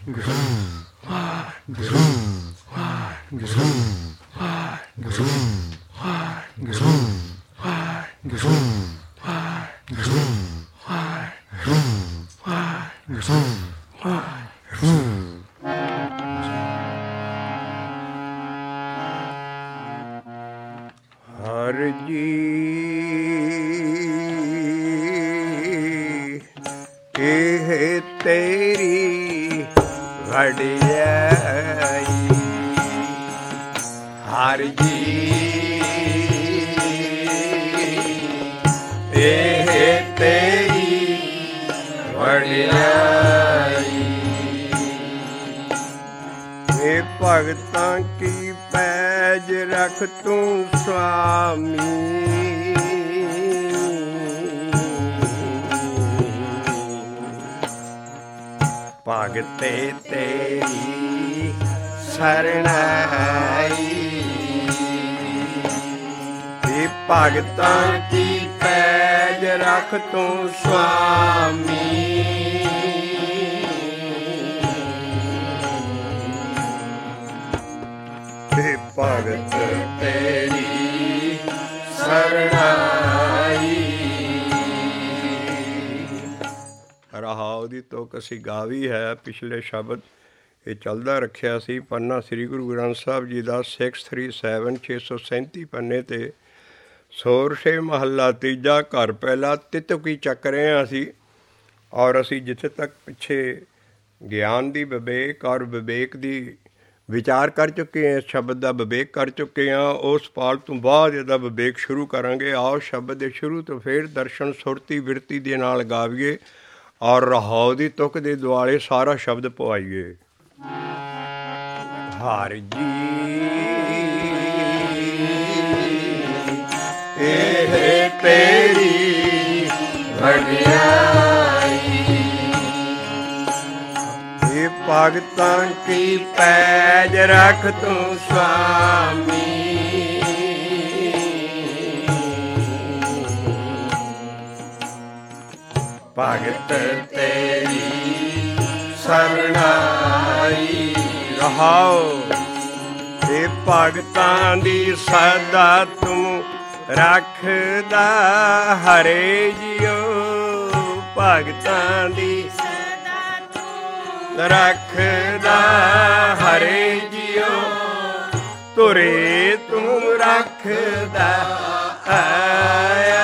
ਹਰ ਜੀ ਇਹ ਤੇਰੀ ਵਡਿਆਈ, ਹਰ ਜੀ ਇਹ ਤੇਰੀ ਵਡਿਆਈ। ਇਹ ਭਗਤਾਂ ਕੀ ਪੈਜ ਰਖ ਤੂੰ ਸੁਆਮੀ, ਭਗਤੇ ਤੇਰੀ ਸਰਣਾਈ। ਇਹ ਭਗਤਾਂ ਕੀ ਪੈਜ ਰਖ ਤੂੰ ਸੁਆਮੀ, ਭਗਤ ਤੇਰੀ ਸਰਣਾਈ। ਰਹਾਉ ਦੀ ਤੁਕ ਅਸੀਂ ਗਾਵੀ ਹੈ। ਪਿਛਲੇ ਸ਼ਬਦ ਇਹ ਚੱਲਦਾ ਰੱਖਿਆ ਸੀ। ਪੰਨਾ ਸ੍ਰੀ ਗੁਰੂ ਗ੍ਰੰਥ ਸਾਹਿਬ ਜੀ ਦਾ 637 637 ਪੰਨੇ 'ਤੇ ਸੋਰਠੇ ਮਹੱਲਾ ਤੀਜਾ ਘਰ ਪਹਿਲਾ ਤਿਤੁਕੀ ਚੱਕ ਰਹੇ ਹਾਂ ਅਸੀਂ। ਔਰ ਅਸੀਂ ਜਿੱਥੇ ਤੱਕ ਪਿੱਛੇ ਗਿਆਨ ਦੀ ਵਿਵੇਕ ਔਰ ਵਿਵੇਕ ਦੀ ਵਿਚਾਰ ਕਰ ਚੁੱਕੇ ਹਾਂ, ਇਸ ਸ਼ਬਦ ਦਾ ਵਿਵੇਕ ਕਰ ਚੁੱਕੇ ਹਾਂ। ਉਸ ਪਾਲ ਤੋਂ ਬਾਅਦ ਇਹਦਾ ਵਿਵੇਕ ਸ਼ੁਰੂ ਕਰਾਂਗੇ। ਆਓ ਸ਼ਬਦ ਦੇ ਸ਼ੁਰੂ ਤੋਂ ਫਿਰ ਦਰਸ਼ਨ ਸੁਰਤੀ ਬਿਰਤੀ ਦੇ ਨਾਲ ਗਾਵੀਏ ਔਰ ਰਹਾਉ ਦੀ ਤੁਕ ਦੇ ਦੁਆਲੇ ਸਾਰਾ ਸ਼ਬਦ ਪਵਾਈਏ। ਹਰ ਜੀ ਇਹ ਤੇਰੀ ਵਡਿਆਈ, ਭਗਤਾਂ ਕੀ ਪੈਜ ਰਖ ਤੂੰ ਸੁਆਮੀ, ਭਗਤ ਤੇਰੀ ਸਰਣਾਈ। ਰਹਾਉ ਇਹ ਭਗਤਾਂ ਦੀ ਸਦਾ ਤੂੰ ਰੱਖਦਾ ਹਰੇ ਜੀਓ, ਭਗਤਾਂ ਦੀ ਰੱਖਦਾ ਹਰੇ ਜੀਓ, ਤੁਰੇ ਤੂੰ ਰੱਖਦਾ ਆਇਆ।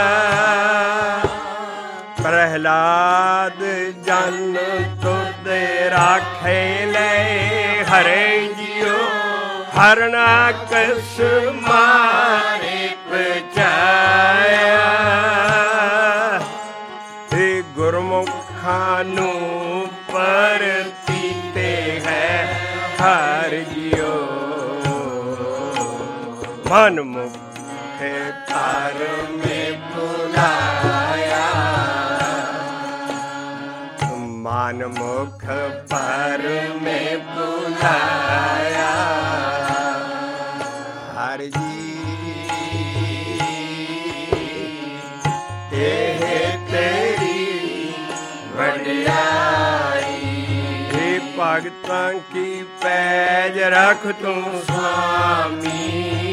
ਪ੍ਰਹਿਲਾਦ ਜਨ ਤੁਦੇ ਰਾਖੇ ਲੈ ਹਰੇ ਜੀਓ, ਹਰਨਾਕਸ ਮਾਰੇ ਪਚਾਇਆ। ਇਹ ਗੁਰਮੁਖਾਂ ਨੂੰ ਪਰਤੀਤੇ ਹੈ ਹਰ ਜੀਓ, ਮਨ ਮੁਖੇ ਪਰ ਮੇ ਬੁਲਾਇਆ, ਮਨ ਮੁਖ ਪਰ ਮੇ ਬੁਲਾਇਆ। ਹਰ ਜੀ ਇਹ ਤੇਰੀ ਵਡਿਆਈ, ਭਗਤਾਂ ਕੀ ਪੈਜ ਰਖ ਤੂੰ ਸੁਆਮੀ,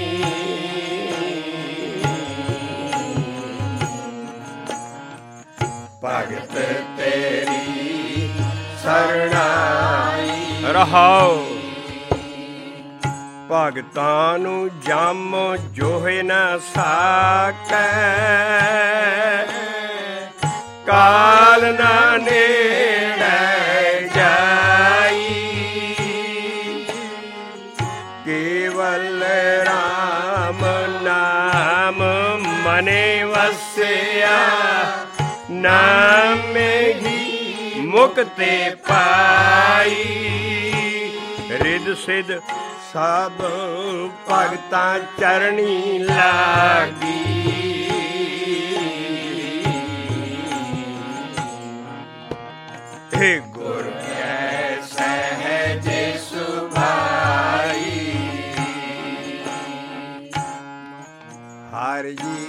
ਭਗਤ ਤੇਰੀ ਸਰਣਾਈ। ਰਹਾਉ ਭਗਤਾਂ ਨੂੰ ਜਮ ਜੋਹਿ ਨਾ ਸਾਕੈ, ਕਾਲ ਨਾ ਨੇੜੇ ਜਾਈ। ਕੇਵਲ ਰਾਮ ਨਾਮ ਮਨੇ ਵਸਿਆ, ਨਾਮੇ ਹੀ ਮੁਕਤੇ ਪਾਈ। ਰਿਦ ਸਿਧ ਸਭ ਭਗਤਾਂ ਚਰਣੀ ਲਾਗੀ, हे गुर कੈ सहज सुभाई। हर जी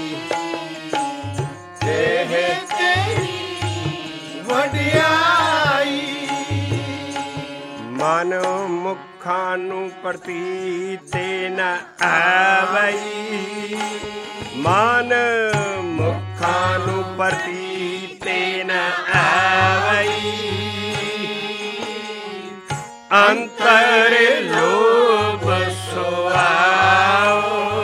तेरी वडियाई, ਮੁਖਾਂ ਨੂੰ ਪ੍ਰਤੀਤੇ ਨ ਆਵਈ, ਮਨ ਮੁਖਾਂ ਨੂੰ ਪ੍ਰਤੀਤੇ ਨ ਆਵਈ, ਅੰਤਰ ਲੋਭ ਸੁਆਓ,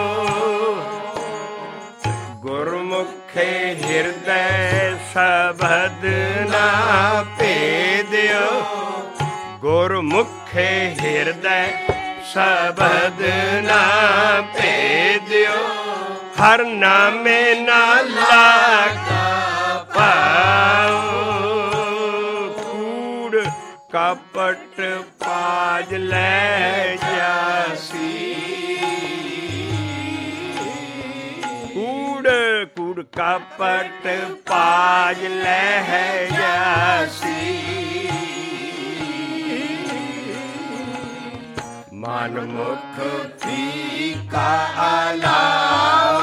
ਗੁਰਮੁਖੇ ਹਿਰਦੈ ਸ਼ਬਦ ਨਾ ਭੇਦਿਓ, ਗੁਰਮੁਖੇ ਹਿਰਦੈ ਸ਼ਬਦ ਨਾ ਭੇਦਿਓ, ਹਰ ਨਾਮੇ ਨਾਲ ਲਾਗਾ ਪਾਓ, ਕੂੜ ਕਪਟ ਪਾਜ ਲੈ ਜਾਸੀ, ਕੂੜ ਕਪਟ ਪਾਜ ਲੈ ਜਾਸੀ, ਮਨ ਮੁਖ ਫੀਕਾ ਲਾਓ,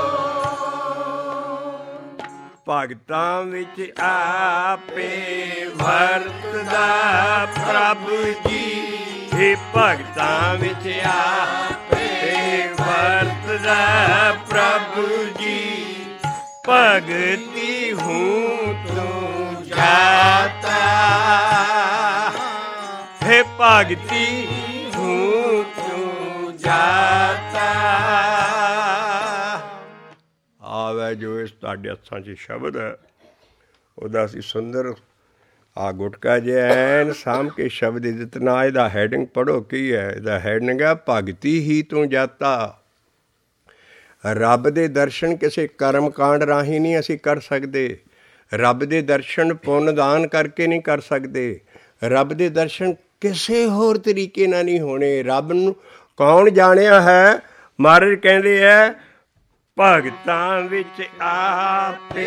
ਭਗਤਾਂ ਵਿੱਚ ਆਪੇ ਵਰਤਦਾ ਪ੍ਰਭ ਜੀ, हे ਭਗਤਾਂ ਵਿੱਚ ਆਪੇ ਵਰਤਦਾ ਪ੍ਰਭ ਜੀ, ਭਗਤੀ ਹੂੰ ਤੂੰ ਜਾਤਾ, हे ਭਗਤੀ ਹੂੰ ਤੂੰ ਜਾਤਾ, ਆਵੇ ਜੋ ਇਸ ਤੁਹਾਡੇ ਹੱਥਾਂ 'ਚ ਸ਼ਬਦ ਹੈ ਉਹਦਾ ਅਸੀਂ ਸੁੰਦਰ ਆ ਗੁਟਕਾ ਜਿਹਾ ਐਨ ਸਾਂਭ ਕੇ ਸ਼ਬਦ ਜਿਤਨਾ ਇਹਦਾ ਹੈਡਿੰਗ ਪੜ੍ਹੋ ਕੀ ਹੈ, ਇਹਦਾ ਹੈਡਿੰਗ ਹੈ ਭਗਤੀ ਹੀ ਤੂੰ ਜਾਤਾ। ਰੱਬ ਦੇ ਦਰਸ਼ਨ ਕਿਸੇ ਕਰਮ ਕਾਂਡ ਰਾਹੀਂ ਨਹੀਂ ਅਸੀਂ ਕਰ ਸਕਦੇ, ਰੱਬ ਦੇ ਦਰਸ਼ਨ ਪੁੰਨ ਦਾਨ ਕਰਕੇ ਨਹੀਂ ਕਰ ਸਕਦੇ, ਰੱਬ ਦੇ ਦਰਸ਼ਨ ਕਿਸੇ ਹੋਰ ਤਰੀਕੇ ਨਾਲ ਨਹੀਂ ਹੋਣੇ। ਰੱਬ ਨੂੰ ਕੌਣ ਜਾਣਿਆ ਹੈ? ਮਹਾਰਾਜ ਕਹਿੰਦੇ ਹੈ ਭਗਤਾਂ ਵਿੱਚ ਆਪੇ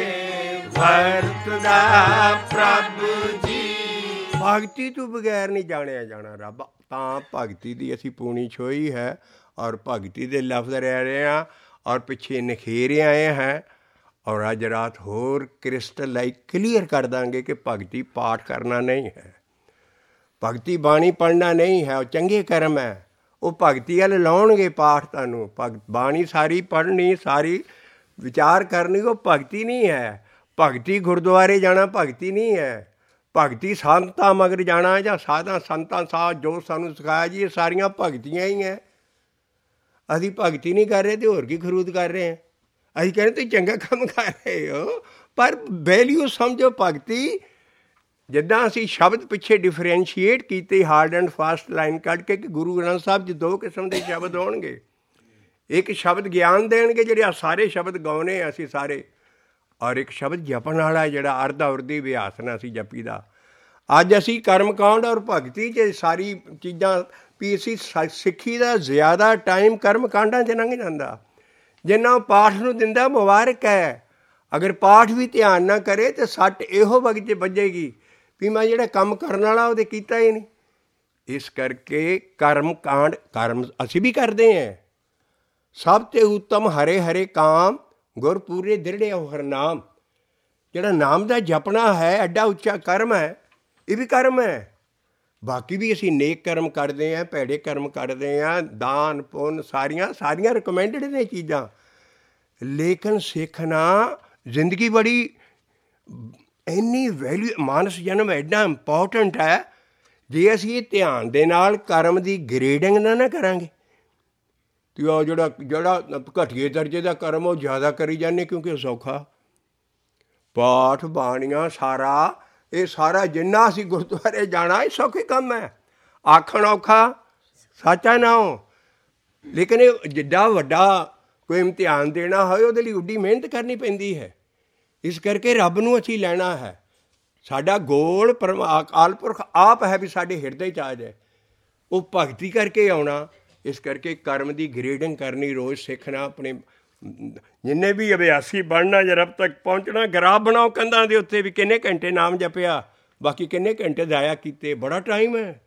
ਵਰਤਦਾ ਪ੍ਰਭ ਜੀ, ਭਗਤੀ ਤੋਂ ਬਗੈਰ ਨਹੀਂ ਜਾਣਿਆ ਜਾਣਾ ਰੱਬ। ਤਾਂ ਭਗਤੀ ਦੀ ਅਸੀਂ ਪੂਣੀ ਛੋਈ ਹੈ ਔਰ ਭਗਤੀ ਦੇ ਲਫ਼ਜ਼ ਰਹਿ ਰਹੇ ਹਾਂ ਔਰ ਪਿੱਛੇ ਨਿਖੇਰੇ ਆਏ ਹੈ ਔਰ ਅੱਜ ਰਾਤ ਹੋਰ ਕ੍ਰਿਸਟਲਾਈਕ ਕਲੀਅਰ ਕਰ ਦਾਂਗੇ ਕਿ ਭਗਤੀ ਪਾਠ ਕਰਨਾ ਨਹੀਂ ਹੈ, ਭਗਤੀ ਬਾਣੀ ਪੜ੍ਹਨਾ ਨਹੀਂ ਹੈ, ਉਹ ਚੰਗੇ ਕਰਮ ਹੈ, ਉਹ ਭਗਤੀ ਵੱਲ ਲਾਉਣਗੇ ਪਾਠ ਤੁਹਾਨੂੰ। ਬਾਣੀ ਸਾਰੀ ਪੜ੍ਹਨੀ, ਸਾਰੀ ਵਿਚਾਰ ਕਰਨੀ, ਉਹ ਭਗਤੀ ਨਹੀਂ ਹੈ। ਭਗਤੀ ਗੁਰਦੁਆਰੇ ਜਾਣਾ ਭਗਤੀ ਨਹੀਂ ਹੈ, ਭਗਤੀ ਸੰਤਾਂ ਮਗਰ ਜਾਣਾ ਜਾਂ ਸਾਧਾਂ ਸੰਤਾਂ ਸਾਥ ਜੋ ਸਾਨੂੰ ਸਿਖਾਇਆ ਜੀ ਇਹ ਸਾਰੀਆਂ ਭਗਤੀਆਂ ਹੀ ਹੈ। ਅਸੀਂ ਭਗਤੀ ਨਹੀਂ ਕਰ ਰਹੇ ਅਤੇ ਹੋਰ ਕੀ ਖਰੂਦ ਕਰ ਰਹੇ ਹਾਂ। ਅਸੀਂ ਕਹਿੰਦੇ ਤੁਸੀਂ ਚੰਗਾ ਕੰਮ ਕਰ ਰਹੇ ਹੋ ਪਰ ਵੈਲਿਊ ਸਮਝੋ ਭਗਤੀ। ਜਿੱਦਾਂ ਅਸੀਂ ਸ਼ਬਦ ਪਿੱਛੇ ਡਿਫਰੈਂਸ਼ੀਏਟ ਕੀਤੇ ਹਾਰਡ ਐਂਡ ਫਾਸਟ ਲਾਈਨ ਕੱਢ ਕੇ ਕਿ ਗੁਰੂ ਗ੍ਰੰਥ ਸਾਹਿਬ 'ਚ ਦੋ ਕਿਸਮ ਦੇ ਸ਼ਬਦ ਹੋਣਗੇ। ਇੱਕ ਸ਼ਬਦ ਗਿਆਨ ਦੇਣਗੇ ਜਿਹੜੇ ਆ ਸਾਰੇ ਸ਼ਬਦ ਗਾਉਣੇ ਅਸੀਂ ਸਾਰੇ, ਔਰ ਇੱਕ ਸ਼ਬਦ ਜਪਣ ਵਾਲਾ ਜਿਹੜਾ ਅਰਧ ਅਵਰਦੀ ਅਭਿਆਸ ਨਾਲ ਅਸੀਂ ਜਪੀ ਦਾ। ਅੱਜ ਅਸੀਂ ਕਰਮਕਾਂਡ ਔਰ ਭਗਤੀ 'ਚ ਸਾਰੀ ਚੀਜ਼ਾਂ ਵੀ ਅਸੀਂ ਸਿੱਖੀ ਦਾ ਜ਼ਿਆਦਾ ਟਾਈਮ ਕਰਮ ਕਾਂਡਾਂ 'ਚ ਲੰਘ ਜਾਂਦਾ। ਜਿੰਨਾ ਪਾਠ ਨੂੰ ਦਿੰਦਾ ਮੁਬਾਰਕ ਹੈ, ਅਗਰ ਪਾਠ ਵੀ ਧਿਆਨ ਨਾ ਕਰੇ ਤਾਂ ਸੱਟ ਇਹੋ ਵਕਤ 'ਚ ਵੱਜੇਗੀ ਵੀ ਮੈਂ ਜਿਹੜਾ ਕੰਮ ਕਰਨ ਵਾਲਾ ਉਹਦੇ ਕੀਤਾ ਹੀ ਨਹੀਂ। ਇਸ ਕਰਕੇ ਕਰਮ ਕਾਂਡ ਕਰਮ ਅਸੀਂ ਵੀ ਕਰਦੇ ਹਾਂ। ਸਭ ਤੇ ਉੱਤਮ ਹਰੇ ਹਰੇ ਕਾਮ ਗੁਰ ਪੂਰੇ ਦ੍ਰਿੜੇ ਹਰਨਾਮ। ਜਿਹੜਾ ਨਾਮ ਦਾ ਜਪਣਾ ਹੈ ਐਡਾ ਉੱਚਾ ਕਰਮ ਹੈ, ਇਹ ਵੀ ਕਰਮ ਹੈ। ਬਾਕੀ ਵੀ ਅਸੀਂ ਨੇਕ ਕਰਮ ਕਰਦੇ ਹਾਂ, ਭੈੜੇ ਕਰਮ ਕਰਦੇ ਹਾਂ, ਦਾਨ ਪੁੰਨ ਸਾਰੀਆਂ ਰਿਕਮੈਂਡਡ ਨੇ ਚੀਜ਼ਾਂ। ਲੇਕਿਨ ਸਿੱਖਣਾ ਜ਼ਿੰਦਗੀ ਬੜੀ ਇੰਨੀ ਵੈਲਿਊ, ਮਾਨਸ ਜਨਮ ਐਡਾ ਇੰਪੋਰਟੈਂਟ ਹੈ। ਜੇ ਅਸੀਂ ਇਹ ਧਿਆਨ ਦੇ ਨਾਲ ਕਰਮ ਦੀ ਗ੍ਰੇਡਿੰਗ ਨਾ ਕਰਾਂਗੇ ਅਤੇ ਉਹ ਜਿਹੜਾ ਘਟੀਏ ਦਰਜੇ ਦਾ ਕਰਮ ਉਹ ਜ਼ਿਆਦਾ ਕਰੀ ਜਾਂਦੇ ਕਿਉਂਕਿ ਉਹ ਸੌਖਾ। ਪਾਠ ਬਾਣੀਆਂ ਇਹ ਸਾਰਾ ਜਿੰਨਾ ਅਸੀਂ ਗੁਰਦੁਆਰੇ ਜਾਣਾ ਇਹ ਸੌਖੇ ਕੰਮ ਹੈ। ਆਖਣ ਔਖਾ ਸੱਚਾ ਨਾ ਹੋ, ਲੇਕਿਨ ਇਹ ਜਿੱਡਾ ਵੱਡਾ ਕੋਈ ਇਮਤਿਹਾਨ ਦੇਣਾ ਹੋਏ ਉਹਦੇ ਲਈ ਉੱਡੀ ਮਿਹਨਤ ਕਰਨੀ ਪੈਂਦੀ ਹੈ। ਇਸ ਕਰਕੇ ਰੱਬ ਨੂੰ ਅਸੀਂ ਲੈਣਾ ਹੈ। ਸਾਡਾ ਗੋਲ ਅਕਾਲ ਪੁਰਖ ਆਪ ਹੈ ਵੀ ਸਾਡੇ ਹਿਰਦੇ 'ਚ ਆ ਜਾਏ, ਉਹ ਭਗਤੀ ਕਰਕੇ ਆਉਣਾ। ਇਸ ਕਰਕੇ ਕਰਮ ਦੀ ਗ੍ਰੇਡਿੰਗ ਕਰਨੀ, ਰੋਜ਼ ਸਿੱਖਣਾ, ਆਪਣੇ ਜਿੰਨੇ ਵੀ ਅਭਿਆਸੀ ਬਣਨਾ ਜਾਂ ਰੱਬ ਤੱਕ ਪਹੁੰਚਣਾ। ਗਰਾਫ ਬਣਾਓ ਕੰਧਾਂ ਦੇ ਉੱਤੇ ਵੀ ਕਿੰਨੇ ਘੰਟੇ ਨਾਮ ਜਪਿਆ, ਬਾਕੀ ਕਿੰਨੇ ਘੰਟੇ ਜ਼ਾਇਆ ਕੀਤੇ। ਬੜਾ ਟਾਈਮ ਹੈ।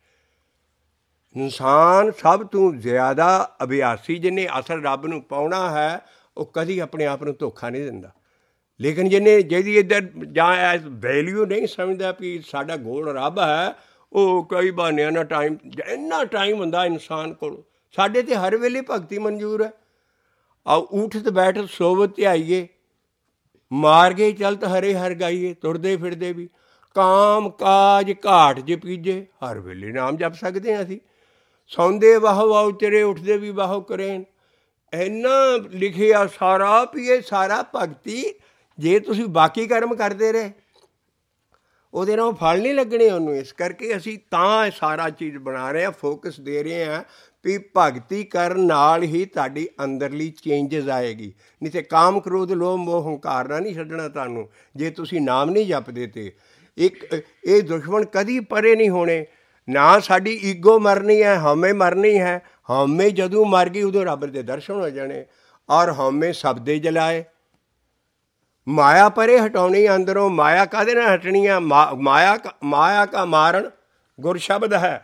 ਇਨਸਾਨ ਸਭ ਤੋਂ ਜ਼ਿਆਦਾ ਅਭਿਆਸੀ ਜਿਹਨੇ ਅਸਲ ਰੱਬ ਨੂੰ ਪਾਉਣਾ ਹੈ ਉਹ ਕਦੀ ਆਪਣੇ ਆਪ ਨੂੰ ਧੋਖਾ ਨਹੀਂ ਦਿੰਦਾ। ਲੇਕਿਨ ਜਿਹਦੀ ਇੱਧਰ ਜਾਂ ਵੈਲਿਊ ਨਹੀਂ ਸਮਝਦਾ ਵੀ ਸਾਡਾ ਗੋਲ ਰੱਬ ਹੈ, ਉਹ ਕਈ ਬਹਾਨਿਆਂ ਨਾਲ ਟਾਈਮ, ਇੰਨਾ ਟਾਈਮ ਹੁੰਦਾ ਇਨਸਾਨ ਕੋਲ। ਸਾਡੇ ਤਾਂ ਹਰ ਵੇਲੇ ਭਗਤੀ ਮਨਜ਼ੂਰ ਹੈ। ਆਓ ਊਠਤ ਬੈਠ ਸੋਵਤ ਧਿਆਈਏ, ਮਾਰ ਗਏ ਚਲਤ ਹਰੇ ਹਰ ਗਾਈਏ। ਤੁਰਦੇ ਫਿਰਦੇ ਵੀ ਕਾਮ ਕਾਜ ਘਾਟ ਜੇ ਪੀਜੇ, ਹਰ ਵੇਲੇ ਨਾਮ ਜਪ ਸਕਦੇ ਹਾਂ ਅਸੀਂ। ਸੌਂਦੇ ਵਾਹੋ ਵਾਹੋ ਤੇਰੇ, ਉੱਠਦੇ ਵੀ ਵਾਹੋ ਕਰੇਨ। ਇੰਨਾ ਲਿਖਿਆ ਸਾਰਾ ਵੀ ਇਹ ਸਾਰਾ ਭਗਤੀ। ਜੇ ਤੁਸੀਂ ਬਾਕੀ ਕਰਮ ਕਰਦੇ ਰਹੇ ਉਹਦੇ ਨਾਲ ਫਲ ਨਹੀਂ ਲੱਗਣੇ ਉਹਨੂੰ। ਇਸ ਕਰਕੇ ਅਸੀਂ ਤਾਂ ਇਹ ਸਾਰਾ ਚੀਜ਼ ਬਣਾ ਰਹੇ ਹਾਂ, ਫੋਕਸ ਦੇ ਰਹੇ ਹਾਂ ਵੀ ਭਗਤੀ ਕਰਨ ਨਾਲ ਹੀ ਤੁਹਾਡੀ ਅੰਦਰਲੀ ਚੇਂਜਿਸ ਆਏਗੀ। ਨਹੀਂ ਤਾਂ ਕਾਮ ਕ੍ਰੋਧ ਲੋਭ ਮੋਹ ਹੰਕਾਰ ਨਾਲ ਨਹੀਂ ਛੱਡਣਾ ਤੁਹਾਨੂੰ। ਜੇ ਤੁਸੀਂ ਨਾਮ ਨਹੀਂ ਜਪਦੇ ਤੇ ਇਹ ਦੁਸ਼ਮਣ ਕਦੀ ਪਰੇ ਨਹੀਂ ਹੋਣੇ। ਨਾ ਸਾਡੀ ਈਗੋ ਮਰਨੀ ਹੈ, ਹਉਮੈ ਮਰਨੀ ਹੈ। ਹਉਮੈ ਜਦੋਂ ਮਰ ਗਈ ਉਦੋਂ ਰੱਬ ਦੇ ਦਰਸ਼ਨ ਹੋ ਜਾਣੇ। ਔਰ ਹਉਮੈ ਸ਼ਬਦੇ ਜਲਾਏ, ਮਾਇਆ ਪਰੇ ਹਟਾਉਣੀ ਅੰਦਰੋਂ। ਮਾਇਆ ਕਾਹਦੇ ਨਾਲ ਹਟਣੀ ਆ? ਮਾਇਆ ਕਾ ਮਾਰਨ ਗੁਰ ਸ਼ਬਦ ਹੈ।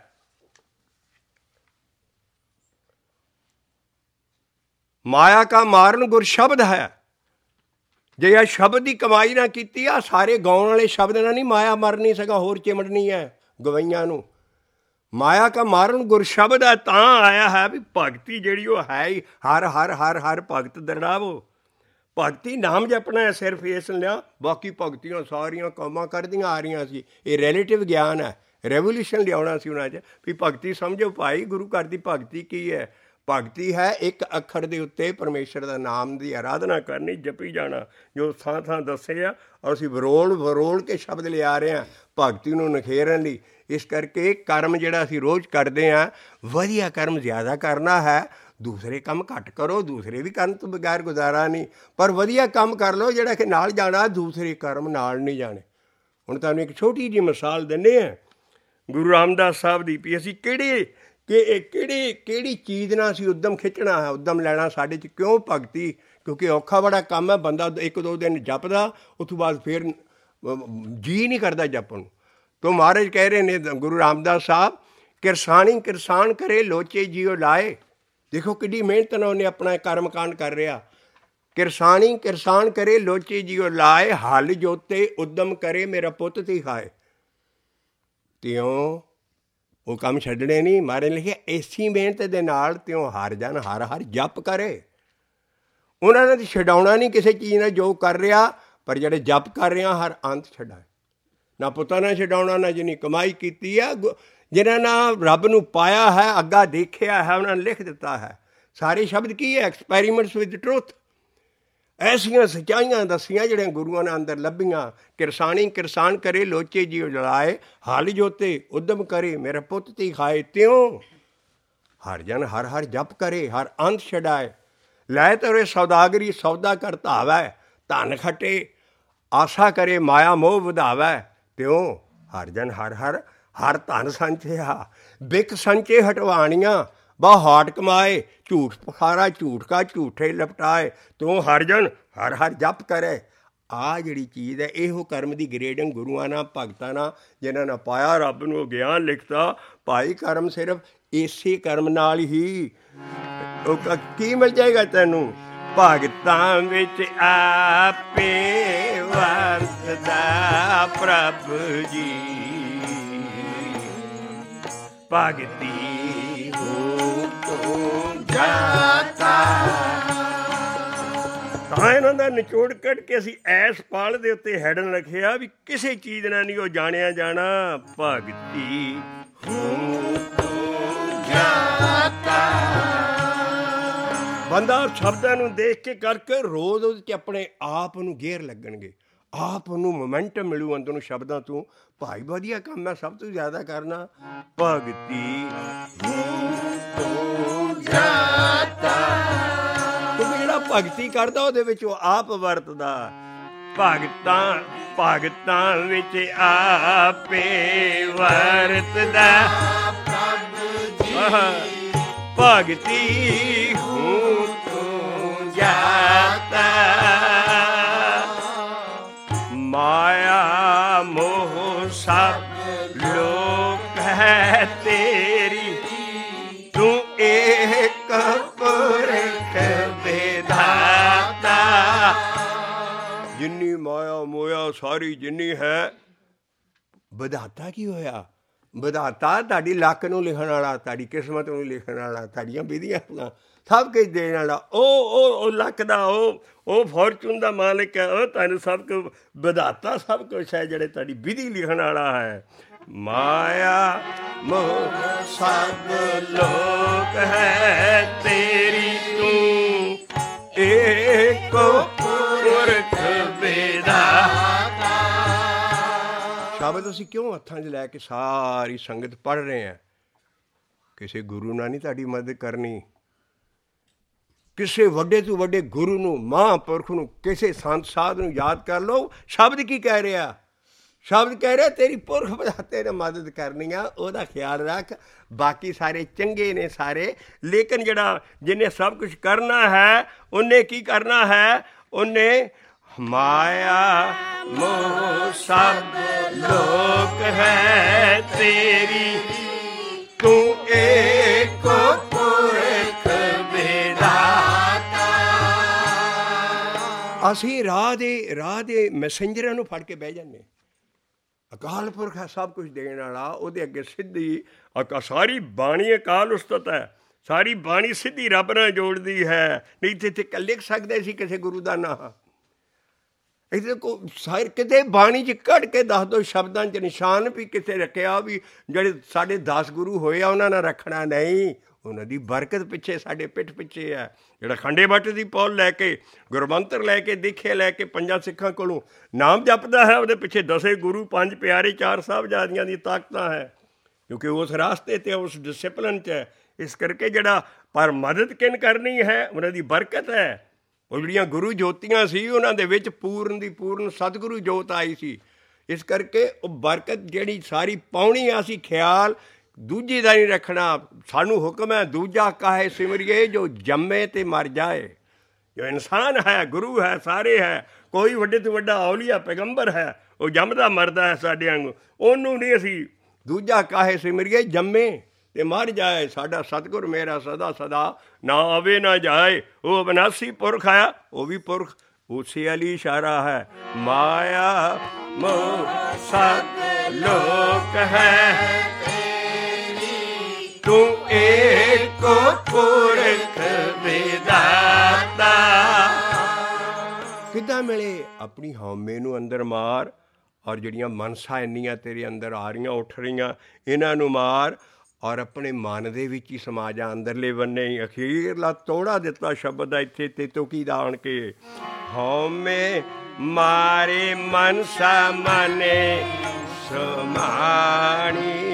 ਮਾਇਆ ਕਾ ਮਾਰਨ ਗੁਰ ਸ਼ਬਦ ਹੈ। ਜੇ ਇਹ ਸ਼ਬਦ ਦੀ ਕਮਾਈ ਨਾ ਕੀਤੀ ਆ, ਸਾਰੇ ਗਾਉਣ ਵਾਲੇ ਸ਼ਬਦ ਨਾਲ ਨਹੀਂ ਮਾਇਆ ਮਰ ਨਹੀਂ ਸਕਾ, ਹੋਰ ਚਿਮੜਨੀ ਹੈ ਗਵਈਆਂ ਨੂੰ। ਮਾਇਆ ਕਾ ਮਾਰਨ ਗੁਰ ਸ਼ਬਦ ਹੈ। ਤਾਂ ਆਇਆ ਹੈ ਵੀ ਭਗਤੀ ਜਿਹੜੀ ਉਹ ਹੈ ਹੀ ਹਰ ਹਰ ਹਰ ਹਰ ਭਗਤ ਦਰੜਾਵੋ। ਭਗਤੀ ਨਾਮ ਜਪਣਾ ਹੈ ਸਿਰਫ ਇਸ ਲਿਆ। ਬਾਕੀ ਭਗਤੀਆਂ ਸਾਰੀਆਂ ਕੌਮਾਂ ਕਰਦੀਆਂ ਆ ਰਹੀਆਂ ਸੀ। ਇਹ ਰਿਲੇਟਿਵ ਗਿਆਨ ਹੈ। ਰੈਵੋਲਿਊਸ਼ਨ ਲਿਆਉਣਾ ਸੀ ਉਹਨਾਂ 'ਚ ਵੀ ਭਗਤੀ ਸਮਝੋ ਭਾਈ। ਗੁਰੂ ਘਰ ਦੀ ਭਗਤੀ ਕੀ ਹੈ? ਭਗਤੀ ਹੈ ਇੱਕ ਅੱਖਰ ਦੇ ਉੱਤੇ ਪਰਮੇਸ਼ਰ ਦਾ ਨਾਮ ਦੀ ਆਰਾਧਨਾ ਕਰਨੀ, ਜਪੀ ਜਾਣਾ, ਜੋ ਥਾਂ ਥਾਂ ਦੱਸੇ ਆ। ਅਸੀਂ ਵਰੋਲ ਕੇ ਸ਼ਬਦ ਲਿਆ ਰਹੇ ਹਾਂ ਭਗਤੀ ਨੂੰ ਨਿਖੇਰਨ ਲਈ। ਇਸ ਕਰਕੇ ਕਰਮ ਜਿਹੜਾ ਅਸੀਂ ਰੋਜ਼ ਕਰਦੇ ਹਾਂ, ਵਧੀਆ ਕਰਮ ਜ਼ਿਆਦਾ ਕਰਨਾ ਹੈ। ਦੂਸਰੇ ਕੰਮ ਘੱਟ ਕਰੋ। ਦੂਸਰੇ ਵੀ ਕਰਨ ਤੋਂ ਬਗੈਰ ਗੁਜ਼ਾਰਾ ਨਹੀਂ, ਪਰ ਵਧੀਆ ਕੰਮ ਕਰ ਲਓ ਜਿਹੜਾ ਕਿ ਨਾਲ ਜਾਣਾ, ਦੂਸਰੇ ਕਰਮ ਨਾਲ ਨਹੀਂ ਜਾਣੇ। ਹੁਣ ਤੁਹਾਨੂੰ ਇੱਕ ਛੋਟੀ ਜਿਹੀ ਮਿਸਾਲ ਦਿੰਦੇ ਹਾਂ ਗੁਰੂ ਰਾਮਦਾਸ ਸਾਹਿਬ ਦੀ, ਵੀ ਅਸੀਂ ਕਿਹੜੀ ਚੀਜ਼ ਨਾਲ ਅਸੀਂ ਉੱਦਮ ਖਿੱਚਣਾ ਹੈ, ਉੱਦਮ ਲੈਣਾ ਸਾਡੇ 'ਚ। ਕਿਉਂ ਭਗਤੀ? ਕਿਉਂਕਿ ਔਖਾ ਬੜਾ ਕੰਮ ਹੈ। ਬੰਦਾ 1-2 ਦਿਨ ਜਪਦਾ, ਉਸ ਤੋਂ ਬਾਅਦ ਫਿਰ ਜੀਅ ਨਹੀਂ ਕਰਦਾ ਜਪਣ ਨੂੰ। ਤੋ ਮਹਾਰਾਜ ਕਹਿ ਰਹੇ ਨੇ ਗੁਰੂ ਰਾਮਦਾਸ ਸਾਹਿਬ, ਕਿਰਸਾਣੀ ਕਿਰਸਾਨ ਕਰੇ ਲੋਚੇ ਜੀਓ ਲਾਏ। ਦੇਖੋ ਕਿੱਡੀ ਮਿਹਨਤ ਨਾਲ ਉਹਨੇ ਆਪਣਾ ਕਰਮ ਕਾਂਡ ਕਰ ਰਿਹਾ। ਕਿਰਸਾਣੀ ਕਿਰਸਾਨ ਕਰੇ ਲੋਚੇ ਜੀਓ ਲਾਏ, ਹਲ ਜੋਤੇ ਉੱਦਮ ਕਰੇ ਮੇਰਾ ਪੁੱਤ ਤੀ ਖਾਏ। ਤਿਉਂ ਉਹ ਕੰਮ ਛੱਡਣੇ ਨਹੀਂ। ਮਹਾਰਾਜ ਨੇ ਲਿਖਿਆ ਇਸੀ ਮਿਹਨਤ ਦੇ ਨਾਲ ਤਿਉਂ ਹਰ ਜਨ ਹਰ ਹਰ ਜਪ ਕਰੇ। ਉਹਨਾਂ ਨੇ ਛਡਾਉਣਾ ਨਹੀਂ ਕਿਸੇ ਚੀਜ਼ ਨਾਲ ਜੋ ਕਰ ਰਿਹਾ, ਪਰ ਜਿਹੜੇ ਜਪ ਕਰ ਰਿਹਾ ਹਰ ਅੰਤ ਛੱਡਾਏ। ਨਾ ਪੁੱਤਾਂ ਨਾਲ ਛਡਾਉਣਾ, ਨਾ ਜਿੰਨੀ ਕਮਾਈ ਕੀਤੀ ਆ, ਜਿਨ੍ਹਾਂ ਨਾਲ ਰੱਬ ਨੂੰ ਪਾਇਆ ਹੈ, ਅੱਗਾ ਦੇਖਿਆ ਹੈ, ਉਹਨਾਂ ਨੇ ਲਿਖ ਦਿੱਤਾ ਹੈ। ਸਾਰੇ ਸ਼ਬਦ ਕੀ ਹੈ? Experiments with truth. ਐਸੀਆਂ ਸੱਚਾਈਆਂ ਦੱਸੀਆਂ ਜਿਹੜੀਆਂ ਗੁਰੂਆਂ ਨੇ ਅੰਦਰ ਲੱਭੀਆਂ। ਕਿਰਸਾਣੀ ਕਿਰਸਾਨ ਕਰੇ ਲੋਚੇ ਜੀਓ ਜਲਾਏ, ਹਲ ਜੋਤੇ ਉੱਦਮ ਕਰੇ ਮੇਰਾ ਪੁੱਤ ਤੀ ਖਾਏ। ਤਿਉਂ ਹਰ ਜਨ ਹਰ ਹਰ ਜਪ ਕਰੇ ਹਰ ਅੰਤ ਛਡਾਏ। ਲੈ ਤੋਰੇ ਸੌਦਾਗਰੀ ਸੌਦਾ ਕਰ ਧਾਵੈ, ਧਨ ਖੱਟੇ ਆਸਾ ਕਰੇ ਮਾਇਆ ਮੋਹ ਵਧਾਵੈ। ਤਿਉਂ ਹਰ ਜਨ ਹਰ ਹਰ ਹਰ ਧਨ ਸੰਚਿਆ, ਬਿਕ ਸੰਚੇ ਹਟਵਾਣੀਆਂ ਬਾ ਹਾਟ ਕਮਾਏ। ਝੂਠ ਪੁਖਾਰਾ ਝੂਠ ਕਾ ਝੂਠੇ ਲਪਟਾਏ। ਤੂੰ ਹਰ ਜਨ ਹਰ ਹਰ ਜਪ ਕਰੇ। ਆਹ ਜਿਹੜੀ ਚੀਜ਼ ਹੈ, ਇਹੋ ਕਰਮ ਦੀ ਗ੍ਰੇਡਿੰਗ ਗੁਰੂਆਂ ਨਾਲ ਭਗਤਾਂ ਨਾਲ ਜਿਨ੍ਹਾਂ ਨੇ ਪਾਇਆ, ਰੱਬ ਨੂੰ ਉਹ ਗਿਆਨ ਲਿਖਤਾ। ਭਾਈ ਕਰਮ ਸਿਰਫ ਇਸੇ ਕਰਮ ਨਾਲ ਹੀ ਉਹ ਕੀ ਮਿਲ ਜਾਏਗਾ ਤੈਨੂੰ? ਭਗਤਾਂ ਵਿੱਚ ਆਪੇ ਵਰਤਦਾ ਪ੍ਰਭ ਜੀ, ਭਗਤੀ ਹੋ ਤੂੰ ਜਾਤਾ। ਤਾਂ ਇਹਨਾਂ ਦਾ ਨਿਚੋੜ ਕੱਢ ਕੇ ਅਸੀਂ ਐਸ ਪਾਲ ਦੇ ਉੱਤੇ ਹੈਡਨ ਰੱਖਿਆ ਵੀ ਕਿਸੇ ਚੀਜ਼ ਨਾਲ ਨਹੀਂ ਉਹ ਜਾਣਿਆ ਜਾਣਾ। ਭਗਤੀ ਹੋ ਤੂੰ ਜਾਤਾ। ਬੰਦਾ ਸ਼ਬਦਾਂ ਨੂੰ ਦੇਖ ਕੇ ਕਰਕੇ ਰੋਜ਼ ਉਹਦੇ 'ਚ ਆਪਣੇ ਆਪ ਨੂੰ ਗੇਰ ਲੱਗਣਗੇ, ਆਪ ਨੂੰ ਮੋਮੈਂਟਮ ਮਿਲੂ ਅੰਦਰ ਨੂੰ ਸ਼ਬਦਾਂ ਤੋਂ। ਭਾਈ ਵਧੀਆ ਕੰਮ ਹੈ ਸਭ ਤੋਂ ਜ਼ਿਆਦਾ ਕਰਨਾ। ਭਗਤੀ ਕਿਉਂਕਿ ਜਿਹੜਾ ਭਗਤੀ ਕਰਦਾ ਉਹਦੇ ਵਿੱਚ ਉਹ ਆਪ ਵਰਤਦਾ। ਭਗਤਾਂ ਵਿੱਚ ਆਪੇ ਵਰਤਦਾ ਭਗਤੀ ਹੂੰ ਤੂੰ ਜਾਤਾ। ਮਾਇਆ ਮੋਹ ਸਭ ਲੋਕ ਹੈ ਤੇਰੀ, ਤੂੰ ਏਕ ਪੁਰਖ ਵਿਧਾਤਾ। ਜਿੰਨੀ ਮਾਇਆ ਮੋਇਆ ਸਾਰੀ ਜਿੰਨੀ ਹੈ, ਵਿਧਾਤਾ ਕੀ ਹੋਇਆ? ਵਿਧਾਤਾ ਤੁਹਾਡੀ ਲੱਕ ਨੂੰ ਲਿਖਣ ਵਾਲਾ, ਤੁਹਾਡੀ ਕਿਸਮਤ ਨੂੰ ਲਿਖਣ ਵਾਲਾ, ਤੁਹਾਡੀਆਂ ਵਿਧੀਆਂ ਦਾ ਸਭ ਕੁਝ ਦੇਣ ਵਾਲਾ, ਉਹ ਲੱਕ ਦਾ ਉਹ ਫੋਰਚੂਨ ਦਾ ਮਾਲਿਕ ਹੈ। ਉਹ ਤੁਹਾਨੂੰ ਸਭ ਕੁਝ ਵਿਧਾਤਾ ਸਭ ਕੁਛ ਹੈ, ਜਿਹੜੇ ਤੁਹਾਡੀ ਵਿਧੀ ਲਿਖਣ ਵਾਲਾ ਹੈ। ਮਾਇਆ ਮੋਹ ਸਭ ਲੋਕ ਹੈ ਤੇਰੀ, ਤੂੰ ਏਕੋ ਪੁਰਖ ਵਿਧਾਤਾ। ਸ਼ਬਦ ਅਸੀਂ ਕਿਉਂ ਹੱਥਾਂ 'ਚ ਲੈ ਕੇ ਸਾਰੀ ਸੰਗਤ ਪੜ੍ਹ ਰਹੇ ਹਾਂ? ਕਿਸੇ ਗੁਰੂ ਨਾਲ ਨਹੀਂ ਤੁਹਾਡੀ ਮਦਦ ਕਰਨੀ, ਕਿਸੇ ਵੱਡੇ ਤੋਂ ਵੱਡੇ ਗੁਰੂ ਨੂੰ, ਮਹਾਂਪੁਰਖ ਨੂੰ, ਕਿਸੇ ਸੰਤ ਸਾਧ ਨੂੰ ਯਾਦ ਕਰ ਲਓ। ਸ਼ਬਦ ਕੀ ਕਹਿ ਰਿਹਾ? ਸ਼ਬਦ ਕਹਿ ਰਿਹਾ ਤੇਰੀ ਪੁਰਖ ਵਿਧਾਤੇ ਨੇ ਮਦਦ ਕਰਨੀ ਆ, ਉਹਦਾ ਖਿਆਲ ਰੱਖ। ਬਾਕੀ ਸਾਰੇ ਚੰਗੇ ਨੇ ਸਾਰੇ, ਲੇਕਿਨ ਜਿਹਨੇ ਸਭ ਕੁਛ ਕਰਨਾ ਹੈ ਉਹਨੇ ਕੀ ਕਰਨਾ ਹੈ? ਉਹਨੇ ਮਾਇਆ ਮੋਹ ਸਭ ਲੋਕ ਹੈ ਤੇਰੀ, ਤੂੰ ਏਕੋ ਪੁਰਖ ਵਿਧਾਤਾ। ਅਸੀਂ ਰਾਹ ਦੇ ਮੈਸੇਂਜਰਾਂ ਨੂੰ ਫੜ ਕੇ ਬਹਿ ਜਾਂਦੇ। ਅਕਾਲ ਪੁਰਖ ਹੈ ਸਭ ਕੁਝ ਦੇਣ ਵਾਲਾ, ਉਹਦੇ ਅੱਗੇ ਸਿੱਧੀ ਸਾਰੀ ਬਾਣੀ ਅਕਾਲ ਉਸਤਤ ਹੈ, ਸਾਰੀ ਬਾਣੀ ਸਿੱਧੀ ਰੱਬ ਨਾਲ ਜੋੜਦੀ ਹੈ। ਨਹੀਂ ਤੇ ਇੱਥੇ ਲਿਖ ਸਕਦੇ ਸੀ ਕਿਸੇ ਗੁਰੂ ਦਾ ਨਾਂ? ਇੱਥੇ ਕਿਤੇ ਬਾਣੀ 'ਚ ਕੱਢ ਕੇ ਦੱਸ ਦਿਓ ਸ਼ਬਦਾਂ 'ਚ ਨਿਸ਼ਾਨ ਵੀ ਕਿਤੇ ਰੱਖਿਆ ਵੀ ਜਿਹੜੇ ਸਾਡੇ 10 ਗੁਰੂ ਹੋਏ ਆ ਉਹਨਾਂ ਨਾਲ ਰੱਖਣਾ ਨਹੀਂ। ਉਹਨਾਂ ਦੀ ਬਰਕਤ ਪਿੱਛੇ, ਸਾਡੇ ਪਿੱਠ ਪਿੱਛੇ ਹੈ। ਜਿਹੜਾ ਖੰਡੇ ਬੱਟ ਦੀ ਪੌਲ ਲੈ ਕੇ, ਗੁਰਮੰਤਰ ਲੈ ਕੇ, ਦੀਖੇ ਲੈ ਕੇ 5 ਸਿੱਖਾਂ ਕੋਲੋਂ ਨਾਮ ਜਪਦਾ ਹੈ, ਉਹਦੇ ਪਿੱਛੇ 10 ਗੁਰੂ, 5 ਪਿਆਰੇ, 4 ਸਾਹਿਬਜ਼ਾਦਿਆਂ ਦੀ ਤਾਕਤਾਂ ਹੈ, ਕਿਉਂਕਿ ਉਸ ਰਾਸਤੇ 'ਤੇ ਉਸ ਡਿਸਿਪਲਨ 'ਚ ਹੈ। ਇਸ ਕਰਕੇ ਪਰ ਮਦਦ ਕਿਨ ਕਰਨੀ ਹੈ? ਉਹਨਾਂ ਦੀ ਬਰਕਤ ਹੈ। ਉਹ ਜਿਹੜੀਆਂ ਗੁਰੂ ਜੋਤੀਆਂ ਸੀ ਉਹਨਾਂ ਦੇ ਵਿੱਚ ਪੂਰਨ ਦੀ ਪੂਰਨ ਸਤਿਗੁਰੂ ਜੋਤ ਆਈ ਸੀ। ਇਸ ਕਰਕੇ ਉਹ ਬਰਕਤ ਜਿਹੜੀ ਸਾਰੀ ਪਾਉਣੀ ਆ, ਅਸੀਂ ਖਿਆਲ ਦੂਜੇ ਦਾ ਨਹੀਂ ਰੱਖਣਾ। ਸਾਨੂੰ ਹੁਕਮ ਹੈ ਦੂਜਾ ਕਾਹੇ ਸਿਮਰੀਏ ਜੋ ਜੰਮੇ ਤੇ ਮਰ ਜਾਏ। ਜੋ ਇਨਸਾਨ ਹੈ, ਗੁਰੂ ਹੈ, ਸਾਰੇ ਹੈ, ਕੋਈ ਵੱਡੇ ਤੋਂ ਵੱਡਾ ਔਲੀਆ ਪੈਗੰਬਰ ਹੈ, ਉਹ ਜੰਮਦਾ ਮਰਦਾ ਹੈ ਸਾਡੇ ਵਾਂਗੂ। ਉਹਨੂੰ ਨਹੀਂ ਅਸੀਂ ਦੂਜਾ ਕਾਹੇ ਸਿਮਰੀਏ, ਜੰਮੇ ਤੇ ਮਰ ਜਾਏ। ਸਾਡਾ ਸਤਿਗੁਰ ਮੇਰਾ ਸਦਾ ਸਦਾ ਨਾ ਆਵੇ ਨਾ ਜਾਏ। ਉਹ ਅਵਿਨਾਸੀ ਪੁਰਖ ਆਇਆ, ਉਹ ਵੀ ਪੁਰਖ ਉਸੇ ਵਾਲੀ ਇਸ਼ਾਰਾ ਹੈ। ਮਾਇਆ ਮੋਹ ਸਭ ਲੋਕ ਹੈ ਤੂੰ ਏਕੋ ਪੁਰਖ ਵਿਧਾਤਾ। ਕਿੱਦਾਂ ਮਿਲੇ? ਆਪਣੀ ਹਉਮੈ ਨੂੰ ਅੰਦਰ ਮਾਰ, ਔਰ ਜਿਹੜੀਆਂ ਮਨਸਾ ਇੰਨੀਆਂ ਤੇਰੇ ਅੰਦਰ ਆ ਰਹੀਆਂ, ਉੱਠ ਰਹੀਆਂ, ਇਹਨਾਂ ਨੂੰ ਮਾਰ, ਔਰ ਆਪਣੇ ਮਨ ਦੇ ਵਿੱਚ ਹੀ ਸਮਾ ਜਾ। ਅੰਦਰਲੇ ਬੰਨੇ ਹੀ ਅਖੀਰਲਾ ਤੋੜਾ ਦਿੱਤਾ ਸ਼ਬਦ ਦਾ ਇੱਥੇ ਤੇ ਤੋਕੀ ਦਾ ਆਣ ਕੇ। ਹਉਮੈ ਮਾਰੇ ਮਨਸਾ ਮਨੇ ਸਮਾਣੀ,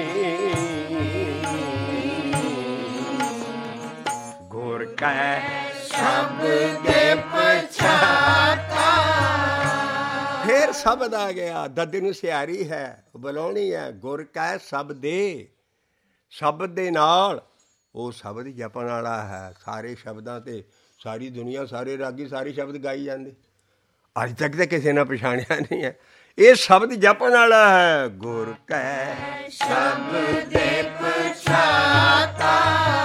ਗੁਰ ਕੈ ਸ਼ਬਦ ਪਛਾਤਾ। ਫਿਰ ਸ਼ਬਦ ਆ ਗਿਆ, ਦੱਦੇ ਨੂੰ ਸਿਆਰੀ ਹੈ, ਬੁਲਾਉਣੀ ਹੈ। ਗੁਰ ਕੈ ਸ਼ਬਦੇ, ਸ਼ਬਦ ਦੇ ਨਾਲ ਉਹ ਸ਼ਬਦ ਜਪਣ ਵਾਲਾ ਹੈ। ਸਾਰੇ ਸ਼ਬਦਾਂ 'ਤੇ ਸਾਰੀ ਦੁਨੀਆ, ਸਾਰੇ ਰਾਗੀ ਸਾਰੇ ਸ਼ਬਦ ਗਾਈ ਜਾਂਦੇ। ਅੱਜ ਤੱਕ ਤਾਂ ਕਿਸੇ ਨੇ ਪਛਾਣਿਆ ਨਹੀਂ ਹੈ। ਇਹ ਸ਼ਬਦ ਜਪਣ ਵਾਲਾ ਹੈ। ਗੁਰ ਕੈ ਸ਼ਬਦ ਪਛਾਤਾ,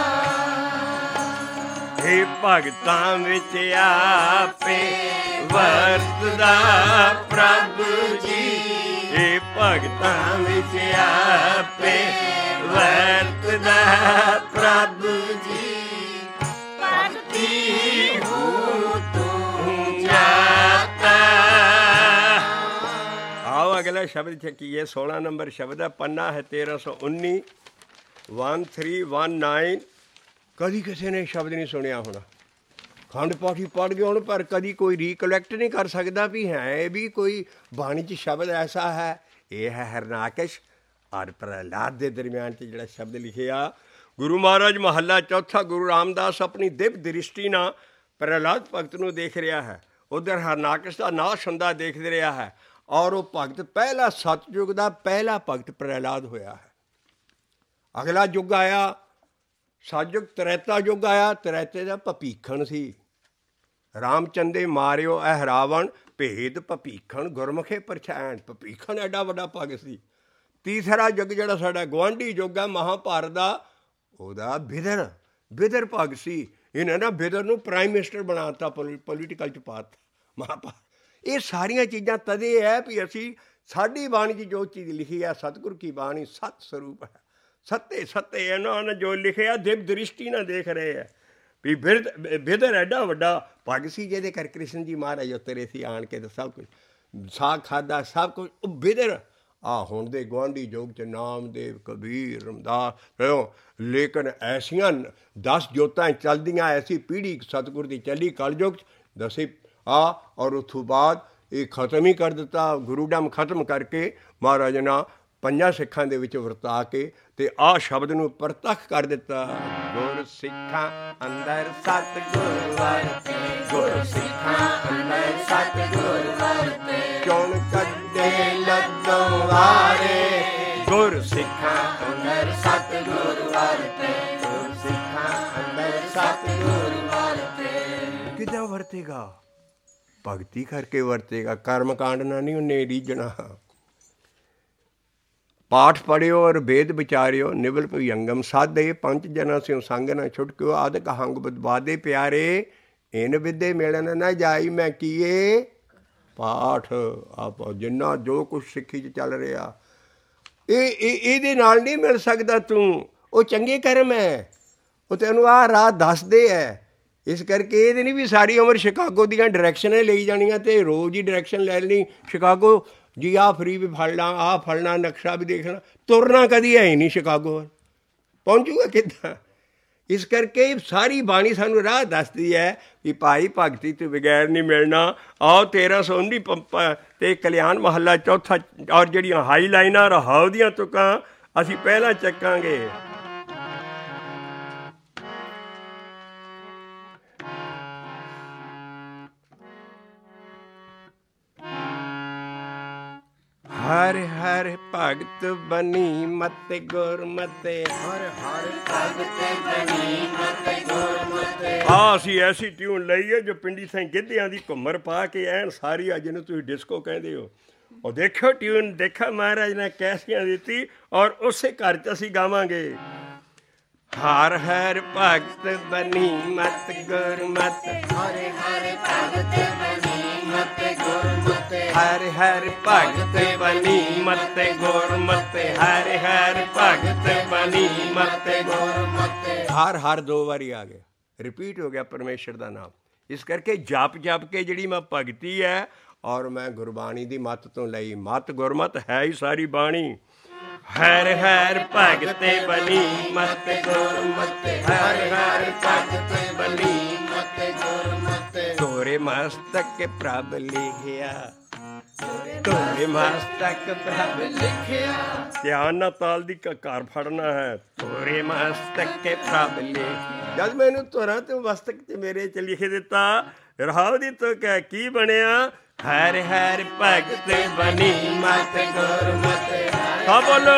ਇਹ ਭਗਤਾਂ ਵਿੱਚ ਆਪੇ ਵਰਤਦਾ ਪ੍ਰਭ ਜੀ। ਇਹ ਭਗਤਾਂ ਵਿੱਚ ਆਪੇ ਵਰਤਦਾ ਪ੍ਰਭ ਜੀ। ਭਗਤੀ ਹੂੰ ਤੂੰ ਜਾਤਾ। ਆਓ ਅਗਲਾ ਸ਼ਬਦ ਚੱਕੀਏ। 16 ਨੰਬਰ ਸ਼ਬਦ ਹੈ, ਪੰਨਾ ਹੈ 1319, 1319। ਕਦੀ ਕਿਸੇ ਨੇ ਸ਼ਬਦ ਨਹੀਂ ਸੁਣਿਆ ਹੋਣਾ, ਖੰਡ ਪਾਠੀ ਪੜ੍ਹ ਗਏ ਹੁਣ, ਪਰ ਕਦੀ ਕੋਈ ਰੀਕਲੈਕਟ ਨਹੀਂ ਕਰ ਸਕਦਾ ਵੀ ਹੈ ਵੀ ਕੋਈ ਬਾਣੀ 'ਚ ਸ਼ਬਦ ਐਸਾ ਹੈ। ਇਹ ਹੈ ਹਰਨਾਕਸ਼ ਔਰ ਪ੍ਰਹਲਾਦ ਦੇ ਦਰਮਿਆਨ 'ਚ ਜਿਹੜਾ ਸ਼ਬਦ ਲਿਖਿਆ। ਗੁਰੂ ਮਹਾਰਾਜ ਮਹੱਲਾ ਚੌਥਾ, ਗੁਰੂ ਰਾਮਦਾਸ ਆਪਣੀ ਦਿਵ ਦ੍ਰਿਸ਼ਟੀ ਨਾਲ ਪ੍ਰਹਲਾਦ ਭਗਤ ਨੂੰ ਦੇਖ ਰਿਹਾ ਹੈ, ਉੱਧਰ ਹਰਨਾਕਸ਼ ਦਾ ਨਾਸ਼ ਹੁੰਦਾ ਦੇਖਦੇ ਰਿਹਾ ਹੈ। ਔਰ ਉਹ ਭਗਤ ਪਹਿਲਾ ਸਤਯੁਗ ਦਾ ਪਹਿਲਾ ਭਗਤ ਪ੍ਰਹਲਾਦ ਹੋਇਆ ਹੈ। ਅਗਲਾ ਯੁੱਗ ਆਇਆ ਸਤਯੁਗ, ਤ੍ਰੈਤਾ ਯੁੱਗ ਆਇਆ। ਤ੍ਰੈਤੇ ਦਾ ਭਪੀਖਣ ਸੀ। ਰਾਮਚੰਦੇ ਮਾਰਿਓ ਇਹ ਰਾਵਣ, ਭੇਦ ਭਪੀਖਣ ਗੁਰਮੁਖੇ ਪਰਛਾਣ। ਭਪੀਖਣ ਐਡਾ ਵੱਡਾ ਭਗਤ ਸੀ। ਤੀਸਰਾ ਯੁੱਗ ਜਿਹੜਾ ਸਾਡਾ ਗੁਆਂਢੀ ਯੁੱਗ ਹੈ ਮਹਾਂਭਾਰਤ ਦਾ, ਉਹਦਾ ਬਿਦਰ ਭਗਤ ਸੀ। ਇਹਨਾਂ ਨੇ ਬਿਦਰ ਨੂੰ ਪ੍ਰਾਈਮ ਮਿਨਿਸਟਰ ਬਣਾ ਤਾ, ਪੋਲੀਟੀਕਲ 'ਚ ਪਾ ਤਾ ਮਹਾਂਭਾਰਤ। ਇਹ ਸਾਰੀਆਂ ਚੀਜ਼ਾਂ ਤਦੇ ਹੈ ਵੀ ਅਸੀਂ ਸਾਡੀ ਬਾਣੀ 'ਚ ਜੋ ਚੀਜ਼ ਲਿਖੀ ਹੈ, ਸਤਿਗੁਰ ਕੀ ਬਾਣੀ ਸਤ ਸਰੂਪ ਹੈ। ਸੱਤੇ ਸੱਤੇ ਇਹਨਾਂ ਨੇ ਜੋ ਲਿਖਿਆ ਦਿਵ ਦ੍ਰਿਸ਼ਟੀ ਨਾਲ ਦੇਖ ਰਹੇ ਹੈ ਵੀ ਬਿਦਰ ਐਡਾ ਵੱਡਾ ਭਗ ਸੀ ਜਿਹਦੇ ਕਰ ਕ੍ਰਿਸ਼ਨ ਜੀ ਮਹਾਰਾਜ ਉਤਰੇ ਸੀ ਆਣ ਕੇ, ਤਾਂ ਸਭ ਕੁਝ ਸਾਗ ਖਾਧਾ, ਸਭ ਕੁਝ ਉਹ ਬਿਦਰ। ਹੁਣ ਦੇ ਗੁਆਂਢੀ ਯੁੱਗ 'ਚ ਨਾਮਦੇਵ, ਕਬੀਰ, ਰਮਦਾਸ, ਲੇਕਿਨ ਐਸੀਆਂ 10 ਜੋਤਾਂ ਚੱਲਦੀਆਂ, ਐਸੀ ਪੀੜ੍ਹੀ ਸਤਿਗੁਰ ਦੀ ਚੱਲੀ ਕਲਯੁੱਗ 'ਚ ਦਸੇ ਔਰ ਉੱਥੋਂ ਬਾਅਦ ਇਹ ਖਤਮ ਹੀ ਕਰ ਦਿੱਤਾ। ਗੁਰੂਡਮ ਖਤਮ ਕਰਕੇ ਮਹਾਰਾਜ ਨੇ 5 ਸਿੱਖਾਂ ਦੇ ਵਿੱਚ ਵਰਤਾ ਕੇ ਅਤੇ ਆਹ ਸ਼ਬਦ ਨੂੰ ਪ੍ਰਤੱਖ ਕਰ ਦਿੱਤਾ। ਗੁਰ ਸਿੱਖਾਂ ਅੰਦਰ ਸਤਿਗੁਰ ਵਰਤੇ, ਗੁਰ ਸਿੱਖਾਂ ਅੰਦਰ ਸਤਿਗੁਰ ਵਰਤੇ, ਚੁਣ ਕੱਢੇ ਲੱਦੋਂ ਵਾਰੇ, ਗੁਰ ਸਿੱਖਾਂ ਅੰਦਰ ਸਤਿਗੁਰ ਵਰਤੇ, ਗੁਰ ਸਿੱਖਾਂ ਅੰਦਰ ਸਤਿਗੁਰ ਵਰਤੇ। ਕਿੱਦਾਂ ਵਰਤੇਗਾ? ਭਗਤੀ ਕਰਕੇ ਵਰਤੇਗਾ, ਕਰਮ ਕਾਂਡ ਨਾਲ ਨਹੀਂ ਉਹਨੇ ਰੀਝਣਾ। ਪਾਠ ਪੜ੍ਹਿਓ ਔਰ ਵੇਦ ਵਿਚਾਰਿਓ, ਨਿਵਲ ਭੁਜੰਗਮ ਸਾਧੇ, ਪੰਜ ਜਨਾਂ ਸਿਉ ਸੰਗ ਨਾ ਛੁਟਕਿਓ, ਆਦਿਕ ਹੰਗ ਬਦਬਾਦੇ ਪਿਆਰੇ, ਇਨ ਵਿਦੇ ਮਿਲਣ ਨਾ ਜਾਈ ਮੈਂ ਕੀਏ। ਪਾਠ ਆਪ ਜਿੰਨਾ ਜੋ ਕੁਛ ਸਿੱਖੀ 'ਚ ਚੱਲ ਰਿਹਾ ਇਹਦੇ ਨਾਲ ਨਹੀਂ ਮਿਲ ਸਕਦਾ ਤੂੰ। ਉਹ ਚੰਗੇ ਕਰਮ ਹੈ, ਉਹ ਤੈਨੂੰ ਆਹ ਰਾਹ ਦੱਸਦੇ ਹੈ। ਇਸ ਕਰਕੇ ਇਹਦੇ ਨਹੀਂ ਵੀ ਸਾਰੀ ਉਮਰ ਸ਼ਿਕਾਗੋ ਦੀਆਂ ਡਾਇਰੈਕਸ਼ਨਾਂ ਲਈ ਜਾਣੀਆਂ ਅਤੇ ਰੋਜ਼ ਹੀ ਡਾਇਰੈਕਸ਼ਨ ਲੈ ਲੈਣੀ। ਸ਼ਿਕਾਗੋ ਜੀ ਆਹ ਫਰੀ ਵੀ ਫੜ ਲਾਂ, ਆਹ ਫੜਨਾ, ਨਕਸ਼ਾ ਵੀ ਦੇਖਣਾ, ਤੁਰਨਾ ਕਦੀ ਹੈ ਹੀ ਨਹੀਂ ਸ਼ਿਕਾਗੋ, ਪਹੁੰਚੂਗਾ ਕਿੱਦਾਂ? ਇਸ ਕਰਕੇ ਸਾਰੀ ਬਾਣੀ ਸਾਨੂੰ ਰਾਹ ਦੱਸਦੀ ਹੈ ਵੀ ਭਾਈ ਭਗਤੀ ਤੋਂ ਬਗੈਰ ਨਹੀਂ ਮਿਲਣਾ। ਆਓ 1319 ਅਤੇ ਕਲਿਆਣ ਮਹੱਲਾ ਚੌਥਾ ਔਰ ਜਿਹੜੀਆਂ ਹਾਈ ਲਾਈਨਾਂ ਰਹਾਉ ਦੀਆਂ ਤੁਕਾਂ ਅਸੀਂ ਪਹਿਲਾਂ ਚੱਕਾਂਗੇ। ਹਰ ਹਰ ਭਗਤ ਬਨੀ ਮਤ ਗੁਰਮਤਿ, ਹਰ ਹਰ ਭਗਤ ਬਨੀ ਮਤ ਗੁਰਮਤਿ। ਅਸੀਂ ਐਸੀ ਟਿਊਨ ਲਈ ਹੈ ਜੋ ਪਿੰਡੀ ਸਾਈਂ ਗਿੱਧਿਆਂ ਦੀ ਘੁੰਮਰ ਪਾ ਕੇ ਐਨ ਸਾਰੀ, ਅੱਜ ਜਿਹਨੂੰ ਤੁਸੀਂ ਡਿਸਕੋ ਕਹਿੰਦੇ ਹੋ, ਉਹ ਦੇਖੋ ਟਿਊਨ, ਦੇਖਾ ਮਹਾਰਾਜ ਨੇ ਕੈਸੀਆਂ ਦਿੱਤੀ ਔਰ ਉਸੇ ਘਰ 'ਚ ਅਸੀਂ ਗਾਵਾਂਗੇ। ਹਰ ਹਰ ਭਗਤ ਬਨੀ ਮਤ ਗੁਰਮਤਿ, ਹਰ ਹਰ ਭਗਤ ਬਨੀ ਮਤ ਗੁਰਮਤਿ, ਹਰ ਹਰ ਭਗਤ ਬਨੀ ਮਤ ਗੁਰਮਤਿ, ਹਰ ਹਰ ਭਗਤ ਬਨੀ ਮਤ ਗੁਰਮਤਿ। ਹਰ ਹਰ 2 ਵਾਰੀ ਆ ਗਿਆ, ਰਿਪੀਟ ਹੋ ਗਿਆ ਪਰਮੇਸ਼ਰ ਦਾ ਨਾਮ। ਇਸ ਕਰਕੇ ਜਪ ਜਪ ਕੇ ਜਿਹੜੀ ਮੈਂ ਭਗਤੀ ਹੈ ਔਰ ਮੈਂ ਗੁਰਬਾਣੀ ਦੀ ਮੱਤ ਤੋਂ ਲਈ, ਮੱਤ ਗੁਰਮਤ ਹੈ ਹੀ ਸਾਰੀ ਬਾਣੀ। ਹਰ ਹਰ ਭਗਤ ਬਨੀ ਮਤ ਗੁਰਮਤਿ, ਹਰ ਹਰ ਭਗਤ ਬਨੀ ਮਤ ਗੁਰਮਤਿ। ਤੋਰੇ ਮਸਤਕ ਪ੍ਰਭ ਲਿਖਿਆ, ਤੋਰੇ ਮਸਤਕ ਪ੍ਰਭ ਲਿਖਿਆ। ਧਿਆਨ ਨਾਲ ਤਾਲ ਦੀ ਘਰ ਫੜਨਾ ਹੈ। ਤੋਰੇ ਮਸਤਕ ਪ੍ਰਭ ਲਿਖਿਆ। ਜਦ ਮੈਨੂੰ ਤੋਰਾਂ ਤੇ ਮਸਤਕ 'ਚ ਮੇਰੇ 'ਚ ਲਿਖ ਦਿੱਤਾ, ਰਹਾਉ ਦੀ ਤੁਕ ਹੈ, ਕੀ ਬਣਿਆ? ਹਰ ਹਰ ਭਗਤ ਬਨੀ ਮਤ ਗੁਰਮਤਿ। ਹਾਂ ਬੋਲੋ।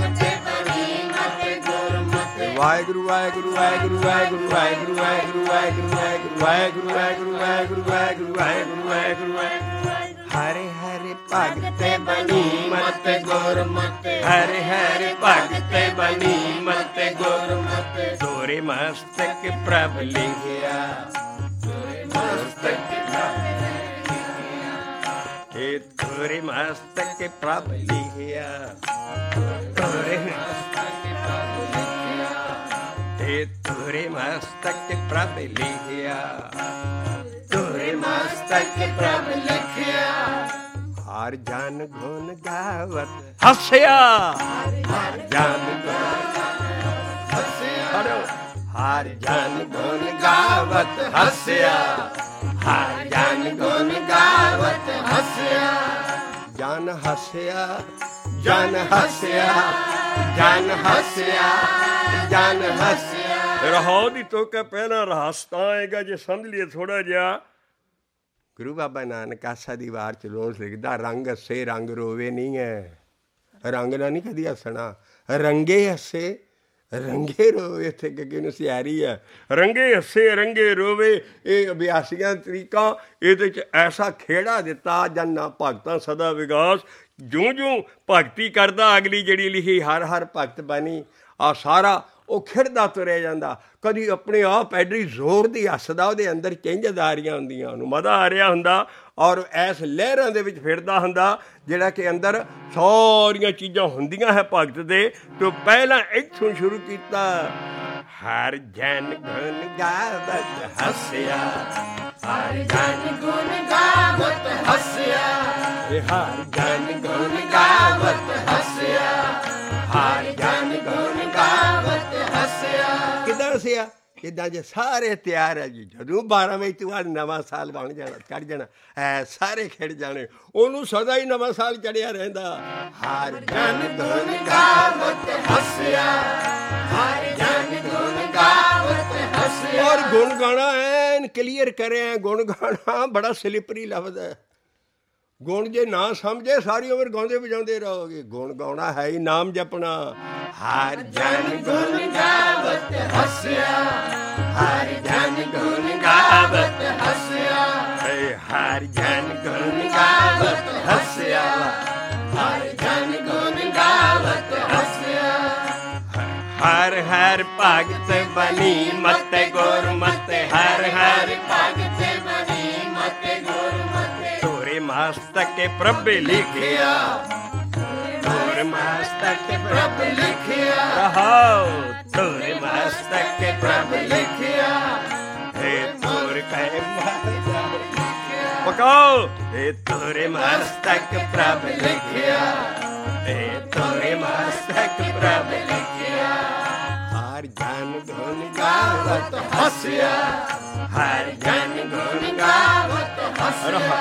ਵਾਹਿਗੁਰੂ ਵਾਹਿਗੁਰੂ ਵਾਹਿਗੁਰੂ ਵਾਹਿਗੁਰੂ ਵਾਹਿਗੁਰੂ ਵਾਹਿਗੁਰੂ ਵਾਹਿਗੁਰੂ ਵਾਹਿਗੁਰੂ ਵਾਹਿਗੁਰੂ ਵਾਹਿਗੁਰੂ ਵਾਹਿਗੁਰੂ ਵਾਹਿਗੁਰੂ ਵਾਹਿਗੁਰੂ ਵਾਹਿਗੁਰੂ। ਹਰਿ ਹਰਿ ਭਗਤ ਬਨੀ ਮਤ ਗੁਰਮਤਿ, ਹਰਿ ਹਰਿ ਭਗਤ ਬਨੀ ਮਤ ਗੁਰਮਤਿ। ਤੋਰੇ ਮਸਤਕ ਪ੍ਰਭ ਲਿਖਿਆ, ਤੋਰੇ ਮਸਤਕ ਤੋਰੇ ਮਸਤਕ ਪ੍ਰਭ ਲਿਖਿਆ, ਤੋਰੇ ਮਸਤਕ ਪ੍ਰਭ ਲਿਖਿਆ, ਤੋਰੇ ਮਸਤਕ ਪ੍ਰਭ ਲਿਖਿਆ, ਤੋਰੇ ਮਸਤਕ ਪ੍ਰਭ ਲਿਖਿਆ। ਹਰ ਜਨ ਗੁਣ ਗਾਵਤ ਹੱਸਿਆ, ਹਰ ਜਨ ਗੁਣ ਹੱਸਿਆ, ਹਰ ਜਨ ਗੁਣ ਗਾਵਤ ਹੱਸਿਆ, ਹਰ ਜਨ ਗੁਣ ਗਾਵਤ ਹੱਸਿਆ। ਜਨ ਹੱਸਿਆ, ਜਨ ਹੱਸਿਆ, ਜਨ ਹੱਸਿਆ, ਜਨ ਹੱਸਿਆ। ਰਹਾਉ ਦੀ ਤੁਕ ਪਹਿਲਾਂ ਰਹੱਸ ਤਾਂ ਆਏਗਾ ਜੇ ਸਮਝ ਲਈਏ ਥੋੜ੍ਹਾ ਜਿਹਾ। ਗੁਰੂ ਬਾਬਾ ਨਾਨਕ ਆਸਾ ਦੀ ਵਾਰ 'ਚ ਰੋਜ਼ ਲਿਖਦਾ, ਰੰਗ ਹੱਸੇ ਰੰਗ ਰੋਵੇ ਨਹੀਂ ਹੈ। ਰੰਗ ਨਾਲ ਨਹੀਂ ਕਦੀ ਹੱਸਣਾ, ਰੰਗੇ ਹੱਸੇ ਰੰਗੇ ਰੋਵੇ। ਇੱਥੇ ਅੱਗੇ ਨੂੰ ਸਿਆਰੀ ਹੈ, ਰੰਗੇ ਹੱਸੇ ਰੰਗੇ ਰੋਵੇ। ਇਹ ਅਭਿਆਸੀਆਂ ਤਰੀਕਾ ਇਹਦੇ 'ਚ ਐਸਾ ਖੇੜਾ ਦਿੱਤਾ, ਜਨਾ ਭਗਤਾਂ ਸਦਾ ਵਿਗਾਸ। ਜਿਉਂ ਜਿਉਂ ਭਗਤੀ ਕਰਦਾ, ਅਗਲੀ ਜਿਹੜੀ ਲਿਖੀ ਹਰ ਹਰ ਭਗਤ ਬਣੀ, ਆਹ ਸਾਰਾ ਉਹ ਖਿੜਦਾ ਤੁਰਿਆ ਜਾਂਦਾ। ਕਦੀ ਆਪਣੇ ਆਪ ਐਡੀ ਜ਼ੋਰ ਦੀ ਹੱਸਦਾ, ਉਹਦੇ ਅੰਦਰ ਚਿੰਝਦਾਰੀਆਂ ਹੁੰਦੀਆਂ, ਉਹਨੂੰ ਮਜ਼ਾ ਆ ਰਿਹਾ ਹੁੰਦਾ ਔਰ ਇਸ ਲਹਿਰਾਂ ਦੇ ਵਿੱਚ ਫਿਰਦਾ ਹੁੰਦਾ, ਜਿਹੜਾ ਕਿ ਅੰਦਰ ਸਾਰੀਆਂ ਚੀਜ਼ਾਂ ਹੁੰਦੀਆਂ ਹੈ ਭਗਤ ਦੇ। ਤੋਂ ਪਹਿਲਾਂ ਇੱਥੋਂ ਸ਼ੁਰੂ ਕੀਤਾ, ਹਰ ਜਨ ਗੁਣ ਗਾਵਤ ਹੱਸਿਆ, ਹਰ ਜਨ ਗੁਣ ਗਾਵਤ ਹੱਸਿਆ, ਹਰ ਜਨ ਗੁਣ ਗਾਵਤ ਹੱਸਿਆ, ਹਰ ਜਨ ਗੁਣ ਗਾਵਤ ਹੱਸਿਆ। ਕਿੱਦਾਂ ਹੱਸਿਆ? ਇੱਦਾਂ ਜੇ ਸਾਰੇ ਤਿਆਰ ਹੈ ਜੀ, ਜਦੋਂ 12 ਵਜੇ ਤੋਂ ਬਾਅਦ ਨਵਾਂ ਸਾਲ ਬਣ ਜਾਣਾ, ਚੜ੍ਹ ਜਾਣਾ, ਸਾਰੇ ਖਿੜ ਜਾਣੇ, ਉਹਨੂੰ ਸਦਾ ਹੀ ਨਵਾਂ ਸਾਲ ਚੜ੍ਹਿਆ ਰਹਿੰਦਾ। ਹਰ ਜਨ ਗੁਣ ਗਾਵਤ ਹੱਸਿਆ, ਹਰ ਜਨ ਗੁਣ ਗਾਵਤ ਹੱਸਿਆ। ਔਰ ਗੁਣ ਗਾਣਾ ਐਨ ਕਲੀਅਰ ਕਰਿਆ। ਗੁਣ ਗਾਣਾ ਬੜਾ ਸਲਿਪਰੀ ਲਫ਼ਜ਼ ਹੈ। ਗੁਣ ਜੇ ਨਾ ਸਮਝੇ ਸਾਰੀ ਉਮਰ ਗਾਉਂਦੇ ਵਜਾਉਂਦੇ ਰਹੋਗੇ। ਗੁਣ ਗਾਉਣਾ ਹੈ ਹੀ ਨਾਮ ਜਪਣਾ। ਹਰ ਜਨ ਗੁਣ ਗਾਵਤ ਹੱਸਿਆ, ਹਰ ਜਨ ਗੁਣ ਗਾਵਤ ਹੱਸਿਆ, ਹਰ ਜਨ ਗੁਣ ਗਾਵਤ ਹੱਸਿਆ, ਹਰ ਜਨ ਗੁਣ ਗਾਵਤ ਹੱਸਿਆ। ਹਰ ਹਰ ਭਗਤ ਬਣੀ ਮਤ ਗੁਰਮਤਿ, ਹਰ ਹਰ ਭਗਤ ਬਣੀ ਮਤ ਗੁਰਮਤਿ। ਤੋਰੇ ਮਸਤਕ ਪ੍ਰਭ ਲਿਖਿਆ, ਤੋਰੇ ਮਸਤਕ ਪ੍ਰਭ ਲਿਖਿਆ, ਰਹਾਉ ਤੋਰੇ ਮਸਤਕ ਪ੍ਰਭ ਲਿਖਿਆ। ਹੇ ਤੋਰ ਕਹਿ ਪਕਾਓ, ਹੇ ਤੋਰੇ ਮਸਤਕ ਪ੍ਰਭ ਲਿਖਿਆ, ਹੇ ਤੋਰੇ ਮਸਤਕ ਪ੍ਰਭ ਲਿਖਿਆ। ਹਰ ਜਨ ਗੁਣ ਗਾਵਤ ਹੱਸਿਆ, ਹਰ ਜਨ ਗੁਣ ਗਾਵਤ ਹੱਸਿਆ।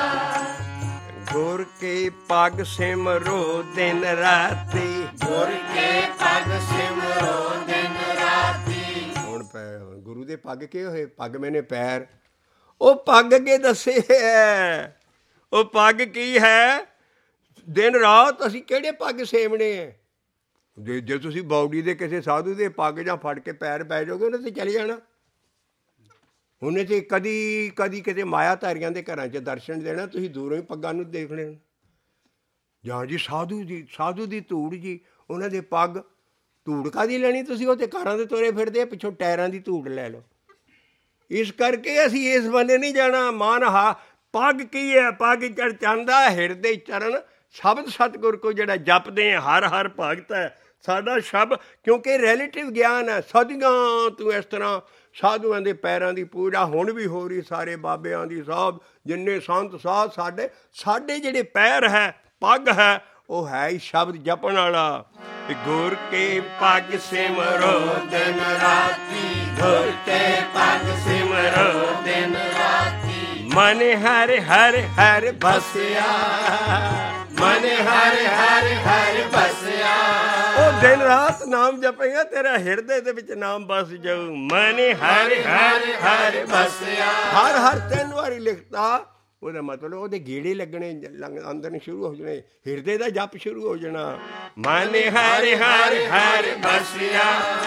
ਗੁਰ ਕੇ ਪਗ ਸਿਮਰੋ ਦਿਨ ਰਾਤੀ, ਗੁਰ ਕੇ ਪਗ ਸਿਮਰੋ ਦਿਨ ਰਾਤੀ। ਹੁਣ ਗੁਰੂ ਦੇ ਪੱਗ ਕੀ ਹੋਏ? ਪੱਗ ਮੈਨੇ ਪੈਰ। ਉਹ ਪੱਗ ਅੱਗੇ ਦੱਸੇ ਹੈ, ਉਹ ਪੱਗ ਕੀ ਹੈ? ਦਿਨ ਰਾਤ ਅਸੀਂ ਕਿਹੜੇ ਪੱਗ ਸੇਵਣੇ ਹੈ? ਜੇ ਤੁਸੀਂ ਬੌਡੀ ਦੇ ਕਿਸੇ ਸਾਧੂ ਦੇ ਪੱਗ ਜਾਂ ਫੜ ਕੇ ਪੈਰ ਪੈ ਜਾਓਗੇ, ਉਹਨੇ ਤੇ ਚਲੇ ਜਾਣਾ। ਉਹਨੇ ਤੇ ਕਦੀ ਕਦੀ ਕਿਤੇ ਮਾਇਆਧਾਰੀਆਂ ਦੇ ਘਰਾਂ 'ਚ ਦਰਸ਼ਨ ਦੇਣਾ, ਤੁਸੀਂ ਦੂਰੋਂ ਹੀ ਪੱਗਾਂ ਨੂੰ ਦੇਖਣੇ। ਜਾਂ ਜੀ ਸਾਧੂ ਦੀ ਧੂੜ ਜੀ, ਉਹਨਾਂ ਦੇ ਪੱਗ ਧੂੜ ਕਾਹਦੀ ਲੈਣੀ ਤੁਸੀਂ? ਉਹ ਤੇ ਕਾਰਾਂ ਦੇ ਤੁਰੇ ਫਿਰਦੇ ਆ, ਪਿੱਛੋਂ ਟਾਇਰਾਂ ਦੀ ਧੂੜ ਲੈ ਲਓ। ਇਸ ਕਰਕੇ ਅਸੀਂ ਇਸ ਬੰਨੇ ਨਹੀਂ ਜਾਣਾ। ਮਨ ਪੱਗ ਕੀ ਹੈ? ਪੱਗ ਚੜ੍ਹਚਾਂਦਾ ਹਿਰਦੇ ਚਰਨ ਸ਼ਬਦ ਸਤਿਗੁਰ ਕੋ, ਜਿਹੜਾ ਜਪਦੇ ਆ ਹਰ ਹਰ ਭਗਤ ਹੈ ਸਾਡਾ ਸ਼ਬਦ। ਕਿਉਂਕਿ ਰਿਲੇਟਿਵ ਗਿਆਨ ਹੈ। ਸਦੀਆਂ ਤੋਂ ਇਸ ਤਰ੍ਹਾਂ ਸਾਧੂਆਂ ਦੇ ਪੈਰਾਂ ਦੀ ਪੂਜਾ ਹੁਣ ਵੀ ਹੋ ਰਹੀ, ਸਾਰੇ ਬਾਬਿਆਂ ਦੀ, ਸਭ ਜਿੰਨੇ ਸੰਤ ਸਾਧ ਸਾਡੇ ਜਿਹੜੇ ਪੈਰ ਹੈ, ਪੱਗ ਹੈ, ਉਹ ਹੈ ਹੀ ਸ਼ਬਦ ਜਪਣ ਵਾਲਾ। ਗੁਰ ਕੇ ਪੱਗ ਸਿਮਰੋ ਦਿਨ ਰਾਤੀ, ਗੁਰ ਕੇ ਪੱਗ ਸਿਮਰੋ ਦਿਨ ਰਾਤੀ। ਮਨ ਹਰਿ ਹਰਿ ਹਰਿ ਬਸਿਆ, ਮਨ ਹਰਿ ਹਰਿ ਹਰਿ ਬਸਿਆ। ਉਹ ਦਿਨ ਰਾਤ ਨਾਮ ਜਪੇਗਾ, ਤੇਰਾ ਹਿਰਦੇ ਦੇ ਵਿੱਚ ਨਾਮ ਬਸ ਜਾਊ। ਮਨ ਹਰਿ ਹਰਿ ਹਰਿ ਬਸਿਆ। ਹਰ ਹਰ 3 ਵਾਰੀ ਲਿਖਤਾ, ਉਹਦਾ ਮਤਲਬ ਉਹਦੇ ਗੇੜੇ ਲੱਗਣੇ, ਅੰਦਰ ਨੂੰ ਸ਼ੁਰੂ ਹੋ ਜਾਣੇ, ਹਿਰਦੇ ਦਾ ਜਪ ਸ਼ੁਰੂ ਹੋ ਜਾਣਾ। ਮਨ ਹਰਿ ਹਰਿ ਹਰਿ ਬਸਿਆ,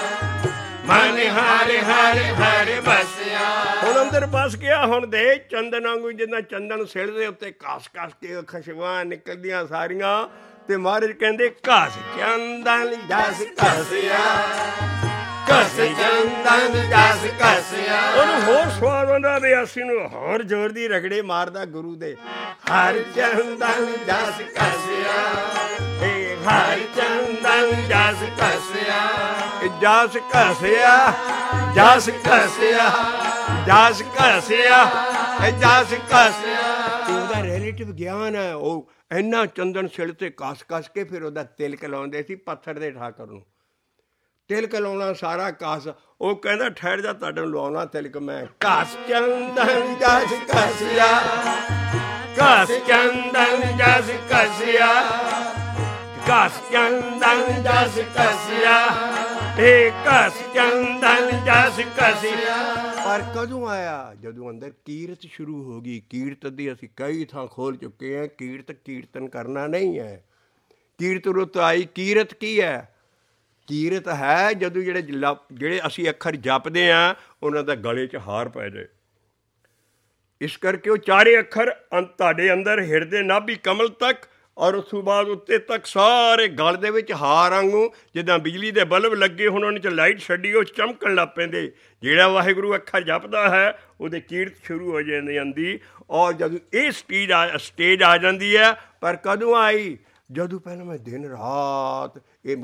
ਮਨ ਹਰਿ ਹਰਿ ਹਰਿ ਬਸਿਆ। ਹੁਣ ਅੰਦਰ ਬਸ ਗਿਆ। ਹੁਣ ਦੇ ਚੰਦਨ ਵਾਂਗੂ, ਜਿੱਦਾਂ ਚੰਦਨ ਸਿਲਦੇ ਉੱਤੇ ਘਸ ਘਸ ਕੇ ਖੁਸ਼ਬੂਆਂ ਨਿਕਲਦੀਆਂ ਸਾਰੀਆਂ। ਤੇ ਮਹਾਰਾਜ ਕਹਿੰਦੇ ਘਸ ਚੰਦਨ ਜਸ ਘਸਿਆ, ਘਸ ਚੰਦਨ ਜਸ ਘਸਿਆ। ਉਹਨੂੰ ਹੋਰ ਸਵਾਦ ਆਉਂਦਾ, ਬਿਆਸੀ ਨੂੰ ਹੋਰ ਜ਼ੋਰ ਦੀ ਰਗੜੇ ਮਾਰਦਾ ਗੁਰੂ ਦੇ। ਹਰ ਚੰਦਨ ਜਸ ਘਸਿਆ, ਹਰ ਚੰਦਨ ਜਸ ਘਸਿਆ, ਜਸ ਘਸਿਆ, ਜਸ ਘਸਿਆ, ਜਸ ਘਸਿਆ, ਜਸ ਘਸਿਆ। ਉਹਦਾ ਰਿਲੇਟਿਵ ਗਿਆਨ ਹੈ। ਉਹ ਇੰਨਾ ਚੰਦਨ ਸਿਰ ਤੇ ਘਸ ਘਸ ਕੇ ਫਿਰ ਉਹਦਾ ਤਿਲਕ ਲਾਉਂਦੇ ਸੀ ਪੱਥਰ ਦੇ ਠਾਕਰ ਨੂੰ। ਤਿਲਕ ਲਾਉਣਾ ਸਾਰਾ ਘਸ। ਉਹ ਕਹਿੰਦਾ ਠਹਿਰ ਜਾ, ਤੁਹਾਡੇ ਨੂੰ ਲਵਾਉਣਾ ਤਿਲਕ ਮੈਂ। ਘਸ ਚੰਦਨ ਜਸ ਘਸਿਆ, ਘਸ ਚੰਦਨ ਜਸ ਘਸਿਆ, ਘਸ ਚੰਦਨ ਜਸ ਘਸਿਆ, ਘਸ ਚੰਦਨ ਜਸ ਘਸਿਆ। ਪਰ ਕਦੋਂ ਆਇਆ? ਜਦੋਂ ਅੰਦਰ ਕੀਰਤ ਸ਼ੁਰੂ ਹੋ ਗਈ। ਕੀਰਤ ਦੀ ਅਸੀਂ ਕਈ ਥਾਂ ਖੋਲ ਚੁੱਕੇ ਹਾਂ। ਕੀਰਤਨ ਕਰਨਾ ਨਹੀਂ ਹੈ। ਕੀਰਤ ਰੁੱਤ ਆਈ। ਕੀਰਤ ਕੀ ਹੈ? ਕੀਰਤ ਹੈ ਜਦੋਂ ਜਿਹੜੇ ਅਸੀਂ ਅੱਖਰ ਜਪਦੇ ਹਾਂ, ਉਹਨਾਂ ਦਾ ਗਲੇ 'ਚ ਹਾਰ ਪੈ ਜਾਏ। ਇਸ ਕਰਕੇ ਉਹ ਚਾਰੇ ਅੱਖਰ ਤੁਹਾਡੇ ਅੰਦਰ ਹਿਰਦੇ ਨਾਭੀ ਕਮਲ ਤੱਕ ਔਰ ਉਸ ਤੋਂ ਬਾਅਦ ਉੱਤੇ ਤੱਕ ਸਾਰੇ ਗਲ ਦੇ ਵਿੱਚ ਹਾਰ ਵਾਂਗੂ ਜਿੱਦਾਂ ਬਿਜਲੀ ਦੇ ਬਲਬ ਲੱਗੇ ਹੁਣ ਉਹਨਾਂ 'ਚ ਲਾਈਟ ਛੱਡੀ ਉਹ ਚਮਕਣ ਲੱਗ ਪੈਂਦੇ। ਜਿਹੜਾ ਵਾਹਿਗੁਰੂ ਅੱਖਰ ਜਪਦਾ ਹੈ ਉਹਦੇ ਕੀਰਤ ਸ਼ੁਰੂ ਹੋ ਜਾਂਦੀ। ਔਰ ਜਦੋਂ ਇਹ ਸਟੇਜ ਆ ਜਾਂਦੀ ਹੈ, ਪਰ ਕਦੋਂ ਆਈ? ਜਦੋਂ ਪਹਿਲਾਂ ਮੈਂ ਦਿਨ ਰਾਤ ਇਹ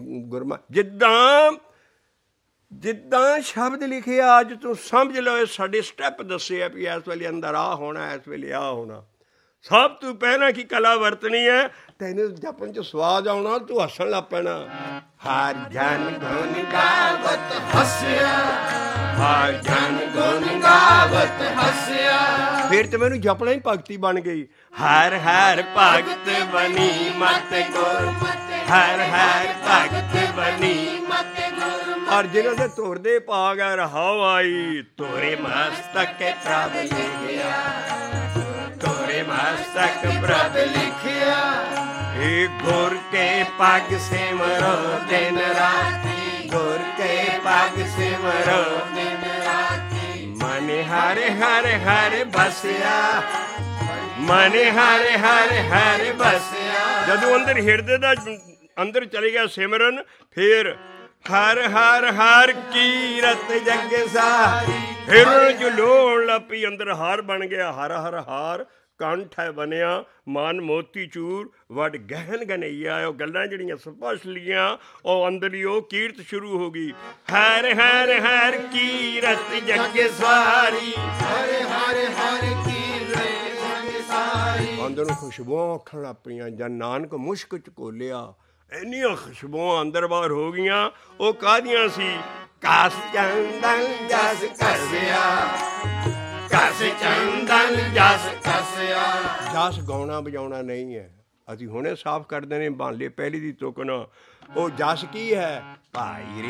ਜਿੱਦਾਂ ਸ਼ਬਦ ਲਿਖੇ ਆ, ਅੱਜ ਤੂੰ ਸਮਝ ਲਓ ਇਹ ਸਾਡੇ ਸਟੈਪ ਦੱਸੇ ਆ ਵੀ ਇਸ ਵੇਲੇ ਅੰਦਰ ਆਹ ਹੋਣਾ, ਇਸ ਵੇਲੇ ਆਹ ਹੋਣਾ। ਸਭ ਤੋਂ ਪਹਿਲਾਂ ਕੀ ਕਲਾ ਵਰਤਣੀ ਹੈ? ਤੈਨੂੰ ਜਪਣ 'ਚ ਸਵਾਦ ਆਉਣਾ, ਤੂੰ ਹੱਸਣ ਲੱਗ ਪੈਣਾ। ਹਰ ਜਨ ਗੁਣ ਗਾਵਤ ਹੱਸਿਆ, ਹਰ ਜਨ ਗੁਣ ਗਾਵਤ ਹੱਸਿਆ। ਫਿਰ ਤੇ ਮੈਨੂੰ ਜਪਣਾ ਹੀ ਭਗਤੀ ਬਣ ਗਈ। ਹਰ ਹਰ ਭਗਤ ਬਣੀ ਮਤ ਗੁਰ, ਹਰ ਹਰ ਭਗਤ ਬਣੀ ਮਤ ਗੁਰ। ਔਰ ਜਿਹਨਾਂ ਦੇ ਤੁਰਦੇ ਭਾਗ ਆ ਰਹਾਉ ਆਈ, ਤੋਰੇ ਮਸਤਕ ਪ੍ਰਭ ਲਿਖਿਆ, ਤੋਰੇ ਮਸਤਕ ਪ੍ਰਭ ਲਿਖਿਆ। ਇਹ ਗੁਰ ਕੇ ਪਗ ਸਿਮਰੋ ਦਿਨ ਰਾਤੀ, ਗੁਰ ਕੇ ਪਗ ਸਿਮਰੋ ਦਿਨ ਰਾਤੀ। ਮਨ ਹਰਿ ਹਰਿ ਹਰਿ ਬਸਿਆ, ਮਨ ਹਰਿ ਹਰਿ ਹਰਿ ਬਸਿਆ। ਜਦੋਂ ਅੰਦਰ ਹਿਰਦੇ ਦਾ ਅੰਦਰ ਚਲੇ ਗਿਆ ਸਿਮਰਨ, ਫਿਰ ਹਰ ਹਰ ਹਰ ਕੀਰਤ ਜਗ ਸਾਰੀ। ਫਿਰ ਉਹਨਾਂ ਚ ਲੋਣ ਲੱਗ ਪਈ, ਅੰਦਰ ਹਾਰ ਬਣ ਗਿਆ। ਹਰ ਹਰ ਹਾਰ ਕੰਠ ਹੈ ਬਣਿਆ, ਮਨ ਮੋਤੀ ਚੂਰ ਵੱਡ ਗਹਿਨ ਗਨਈਆ। ਉਹ ਗੱਲਾਂ ਜਿਹੜੀਆਂ ਸਪਸ਼ਟ ਲੀਆਂ, ਉਹ ਅੰਦਰਲੀ ਉਹ ਕੀਰਤ ਸ਼ੁਰੂ ਹੋ ਗਈ। ਹਰ ਹਰ ਹਰ ਕੀਰਤ ਜਗ ਸਾਰੀ, ਹਰ ਹਰ ਹਰ ਕੀਰਤ ਜਗ ਸਾਰੀ। ਅੰਦਰੋਂ ਖੁਸ਼ਬੂਆਂ ਉੱਠਣ ਲੱਗ ਪਈਆਂ। ਜਦ ਨਾਨਕ ਮੁਸ਼ਕ ਚ ਘੋਲਿਆ, ਇੰਨੀਆਂ ਖੁਸ਼ਬੂਆਂ ਅੰਦਰ ਬਾਹਰ ਹੋ ਗਈਆਂ। ਉਹ ਕਾਹਦੀਆਂ ਸੀ? ਕਸ ਚੰਦਨ ਜਸ ਕਸਿਆ, ਕਸ ਚੰਦਨ ਜਸ ਕਸਿਆ। ਜਸ ਗਾਉਣਾ ਵਜਾਉਣਾ ਨਹੀਂ ਹੈ। ਅਸੀਂ ਹੁਣੇ ਸਾਫ਼ ਕਰਦੇ ਨੇ ਬਾਲੇ ਪਹਿਲੀ ਦੀ ਤੁਕਨ। ਉਹ ਜਸ ਕੀ ਹੈ? ਭਾਈ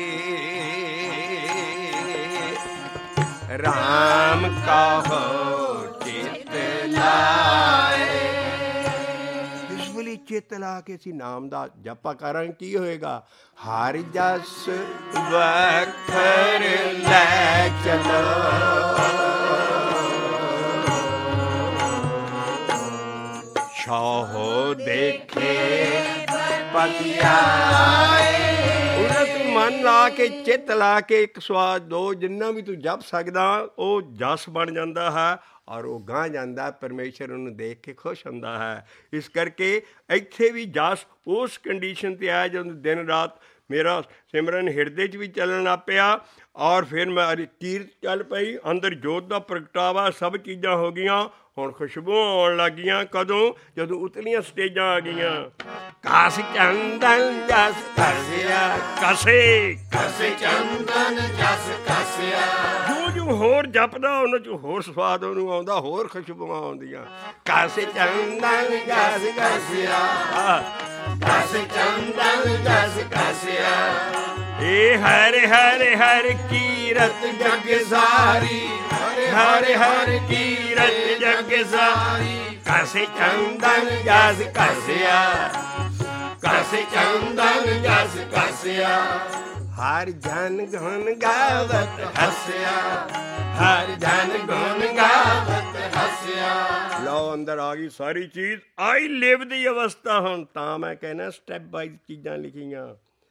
ਰੇ ਰਾਮ ਕਹੋ ਚਿਤ ਲਾਏ। ਚਿੱਤ ਲਾ ਕੇ ਅਸੀਂ ਨਾਮ ਦਾ ਜਪਾ ਕਰਾਂਗੇ, ਕੀ ਹੋਏਗਾ? ਹਰ ਜਸ ਵਖਰ ਲੈ ਚਲੋ, ਛਾਹੋ ਦੇਖੇ ਪਤਿਆਏ। ਉਹਨਾਂ ਤੂੰ ਮਨ ਲਾ ਕੇ, ਚਿੱਤ ਲਾ ਕੇ ਇੱਕ ਸਵਾਦ ਦੋ, ਜਿੰਨਾ ਵੀ ਤੂੰ ਜਪ ਸਕਦਾ ਉਹ ਜਸ ਬਣ ਜਾਂਦਾ ਹੈ। ਔਰ ਉਹ ਗਾਂਹ ਜਾਂਦਾ, ਪਰਮੇਸ਼ਰ ਉਹਨੂੰ ਦੇਖ ਕੇ ਖੁਸ਼ ਹੁੰਦਾ ਹੈ। ਇਸ ਕਰਕੇ ਇੱਥੇ ਵੀ ਜਸ ਉਸ ਕੰਡੀਸ਼ਨ 'ਤੇ ਆਇਆ ਜਦੋਂ ਦਿਨ ਰਾਤ ਮੇਰਾ ਸਿਮਰਨ ਹਿਰਦੇ 'ਚ ਵੀ ਚੱਲਣ ਲੱਗ ਪਿਆ। ਔਰ ਫਿਰ ਮੇਰੀ ਕੀਰਤ ਚੱਲ ਪਈ, ਅੰਦਰ ਜੋਤ ਦਾ ਪ੍ਰਗਟਾਵਾ, ਸਭ ਚੀਜ਼ਾਂ ਹੋ ਗਈਆਂ। ਹੁਣ ਖੁਸ਼ਬੂਆਂ ਆਉਣ ਲੱਗ ਗਈਆਂ। ਕਦੋਂ? ਜਦੋਂ ਉਤਲੀਆਂ ਸਟੇਜਾਂ ਆ ਗਈਆਂ। ਕਸ ਚੰਦਨ ਜਸ ਕਸਿਆ, ਕਸੇ ਕਸੇ ਚੰਦਨ ਜਸ ਕਸਿਆ। ਜੋ ਹੋਰ ਜਪਦਾ ਉਹਨਾਂ 'ਚ ਹੋਰ ਸਵਾਦ ਉਹਨੂੰ ਆਉਂਦਾ, ਹੋਰ ਖੁਸ਼ਬੂਆਂ ਆਉਂਦੀਆਂ। ਕਸ ਚੰਦਨ ਜਸ ਕਸਿਆ, ਕਸ ਚੰਦਨ ਜਸ ਕਸਿਆ। ਇਹ ਹਰ ਹਰ ਹਰ ਕੀਰਤ ਜਗ ਸਾਰੀ, ਹਰ ਹਰ ਕੀਰਤ ਜਗ ਸਾਰੀ। ਕਸ ਚੰਦਨ ਜਸ ਕਸਿਆ, ਕਸ ਚੰਦਨ ਜਸ ਕਸਿਆ। ਹਰ ਜਨ ਗੁਣ ਗਾਵਤ ਹੱਸਿਆ, ਹਰ ਜਨ ਗੁਣ ਗਾਵਤ ਹੱਸਿਆ। ਲਓ ਅੰਦਰ ਆ ਗਈ ਸਾਰੀ ਚੀਜ਼, ਆਈ ਲਿਵ ਦੀ ਅਵਸਥਾ। ਹੁਣ ਤਾਂ ਮੈਂ ਕਹਿਣਾ ਸਟੈਪ ਬਾਈ ਚੀਜ਼ਾਂ ਲਿਖੀਆਂ,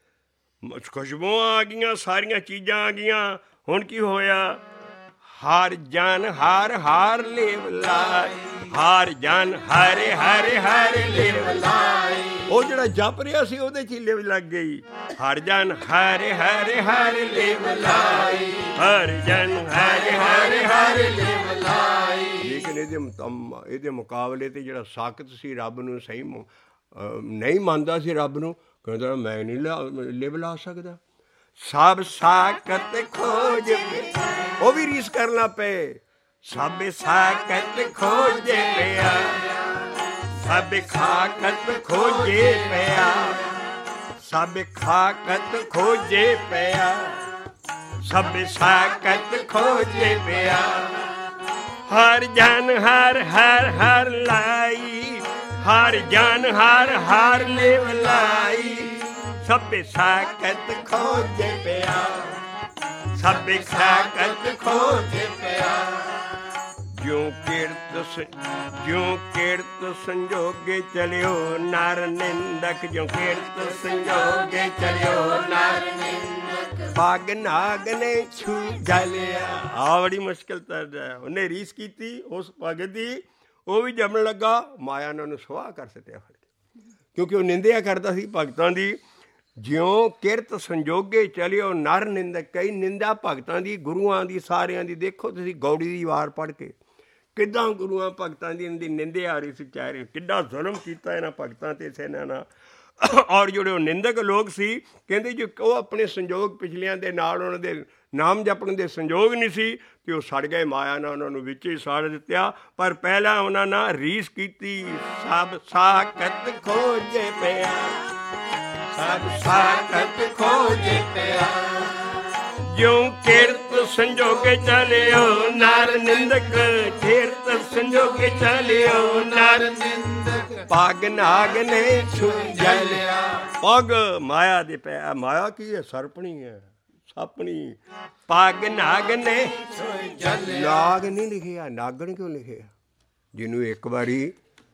ਖੁਸ਼ਬੂਆਂ ਆ ਗਈਆਂ, ਸਾਰੀਆਂ ਚੀਜ਼ਾਂ ਆ ਗਈਆਂ। ਹੁਣ ਕੀ ਹੋਇਆ? ਹਰ ਜਨ ਹਰ ਹਰ ਲਿਵ ਲਾਈ, ਹਰ ਜਨ ਹਰੇ ਹਰੇ ਹਰੇ ਲਿਵ ਲਾਈ। ਉਹ ਜਿਹੜਾ ਜਪ ਰਿਹਾ ਸੀ ਉਹਦੇ 'ਚ ਹੀ ਲਿਵ ਲੱਗ ਗਈ। ਹਰ ਜਨ ਹਰੇ ਹਰੇ ਹਰੇ ਲਿਵ ਲਾਈ, ਹਰ ਜਨ ਹਰੇ ਹਰੇ ਹਰੇ ਲਿਵ ਲਾਈ। ਲੇਕਿਨ ਇਹਦੇ ਮੁਕਾਬਲੇ 'ਤੇ ਜਿਹੜਾ ਸਾਕਤ ਸੀ, ਰੱਬ ਨੂੰ ਸਹੀ ਨਹੀਂ ਮੰਨਦਾ ਸੀ, ਰੱਬ ਨੂੰ ਕਹਿੰਦਾ ਮੈਂ ਨਹੀਂ ਲਿਵ ਲਾ ਸਕਦਾ। ਸਭ ਸਾਕਤ ਖੋਜ, ਉਹ ਵੀ ਰੀਸ ਕਰਨਾ ਪਏ। ਸਭ ਸਾਕਤ ਖੋਜੇ ਪਿਆ, ਸਭ ਖਾਕਤ ਖੋਜੇ ਪਿਆ, ਸਭ ਖਾਕਤ ਖੋਜੇ ਪਿਆ, ਸਭ ਸਾਕਤ ਖੋਜੇ ਪਿਆ। ਹਰ ਜਨ ਹਰ ਹਰ ਹਰ ਲਾਈ, ਹਰ ਜਨ ਹਰ ਹਰ ਲਿਵ ਲਾਈ। ਸਭ ਸਾਕਤ ਖੋਜੇ ਪਿਆ, ਸਭ ਸਾਕਤ ਖੋਜੇ ਪਿਆ। ਜਿਉ ਕੀਰਤ ਸੰਜੋਗੇ ਚਲਿਓ ਨਰ ਨਿੰਦਕ, ਜਿਉ ਕੀਰਤ ਸੰਜੋਗੇ ਚਲਿਓ ਨਰ ਨਿੰਦਕ, ਪੱਗ ਨਾਗ ਨੇ ਛੂ ਜਲਿਆ। ਆ ਬੜੀ ਮੁਸ਼ਕਿਲ ਤਰਜ ਹੈ। ਉਹਨੇ ਰੀਸ ਕੀਤੀ ਉਸ ਪੱਗ ਦੀ, ਉਹ ਵੀ ਜੰਮਣ ਲੱਗਾ, ਮਾਇਆ ਨੇ ਉਹਨੂੰ ਸੁਆਹ ਕਰ ਸੱਟਿਆ ਫੜ ਕੇ, ਕਿਉਂਕਿ ਉਹ ਨਿੰਦਿਆ ਕਰਦਾ ਸੀ ਭਗਤਾਂ ਦੀ। ਜਿਉਂ ਕਿਰਤ ਸੰਜੋਗੇ ਚਲਿਓ ਨਰ ਨਿੰਦਕ, ਕਈ ਨਿੰਦਾ ਭਗਤਾਂ ਦੀ, ਗੁਰੂਆਂ ਦੀ, ਸਾਰਿਆਂ ਦੀ। ਦੇਖੋ ਤੁਸੀਂ ਗੌੜੀ ਦੀ ਵਾਰ ਪੜ੍ਹ ਕੇ ਕਿੱਦਾਂ ਗੁਰੂਆਂ ਭਗਤਾਂ ਦੀ ਇਹਦੀ ਨਿੰਦਿਆ ਆ ਰਹੀ ਸੀ, ਚਾਹ ਰਹੇ ਕਿੱਡਾ ਜ਼ੁਲਮ ਕੀਤਾ ਇਹਨਾਂ ਭਗਤਾਂ ਤੇ ਸੈਨਾਂ ਨਾਲ। ਔਰ ਜਿਹੜੇ ਉਹ ਨਿੰਦਕ ਲੋਕ ਸੀ, ਕਹਿੰਦੇ ਜੇ ਉਹ ਆਪਣੇ ਸੰਜੋਗ ਪਿਛਲਿਆਂ ਦੇ ਨਾਲ ਉਹਨਾਂ ਦੇ ਨਾਮ ਜਪਣ ਦੇ ਸੰਜੋਗ ਨਹੀਂ ਸੀ ਅਤੇ ਉਹ ਸੜ ਗਏ, ਮਾਇਆ ਨਾਲ ਉਹਨਾਂ ਨੂੰ ਵਿੱਚ ਹੀ ਸਾੜ ਦਿੱਤਾ। ਪਰ ਪਹਿਲਾਂ ਉਹਨਾਂ ਨਾਲ ਰੀਸ ਕੀਤੀ, ਸਭ ਸਾਕਤ ਖੋਜੇ ਪਿਆ, ਸਭ ਸਾਕਤ ਖੋਜੇ ਪਿਆ। ਜਿਉਂ ਕਿਰਤ ਸੰਜੋਗੇ ਚਲਿਓ ਨਰ ਨਿੰਦਕ, ਕਿਰਤ ਸੰਜੋਗੇ ਚਲਿਓ ਨਰ ਨਿੰਦਕ, ਪੱਗ ਨਾਗ ਨੇ ਛੂ ਜਲਿਆ। ਪੱਗ ਮਾਇਆ ਦੇ ਪੈ, ਮਾਇਆ ਕੀ ਹੈ? ਸਰਪਣੀ ਹੈ, ਸਾਪਣੀ। ਪੱਗ ਨਾਗ ਨੇ ਛੂ ਜਲਿਆ। ਨਾਗ ਨਹੀਂ ਲਿਖਿਆ, ਨਾਗਣ ਕਿਉਂ ਲਿਖਿਆ? ਜਿਹਨੂੰ ਇੱਕ ਵਾਰੀ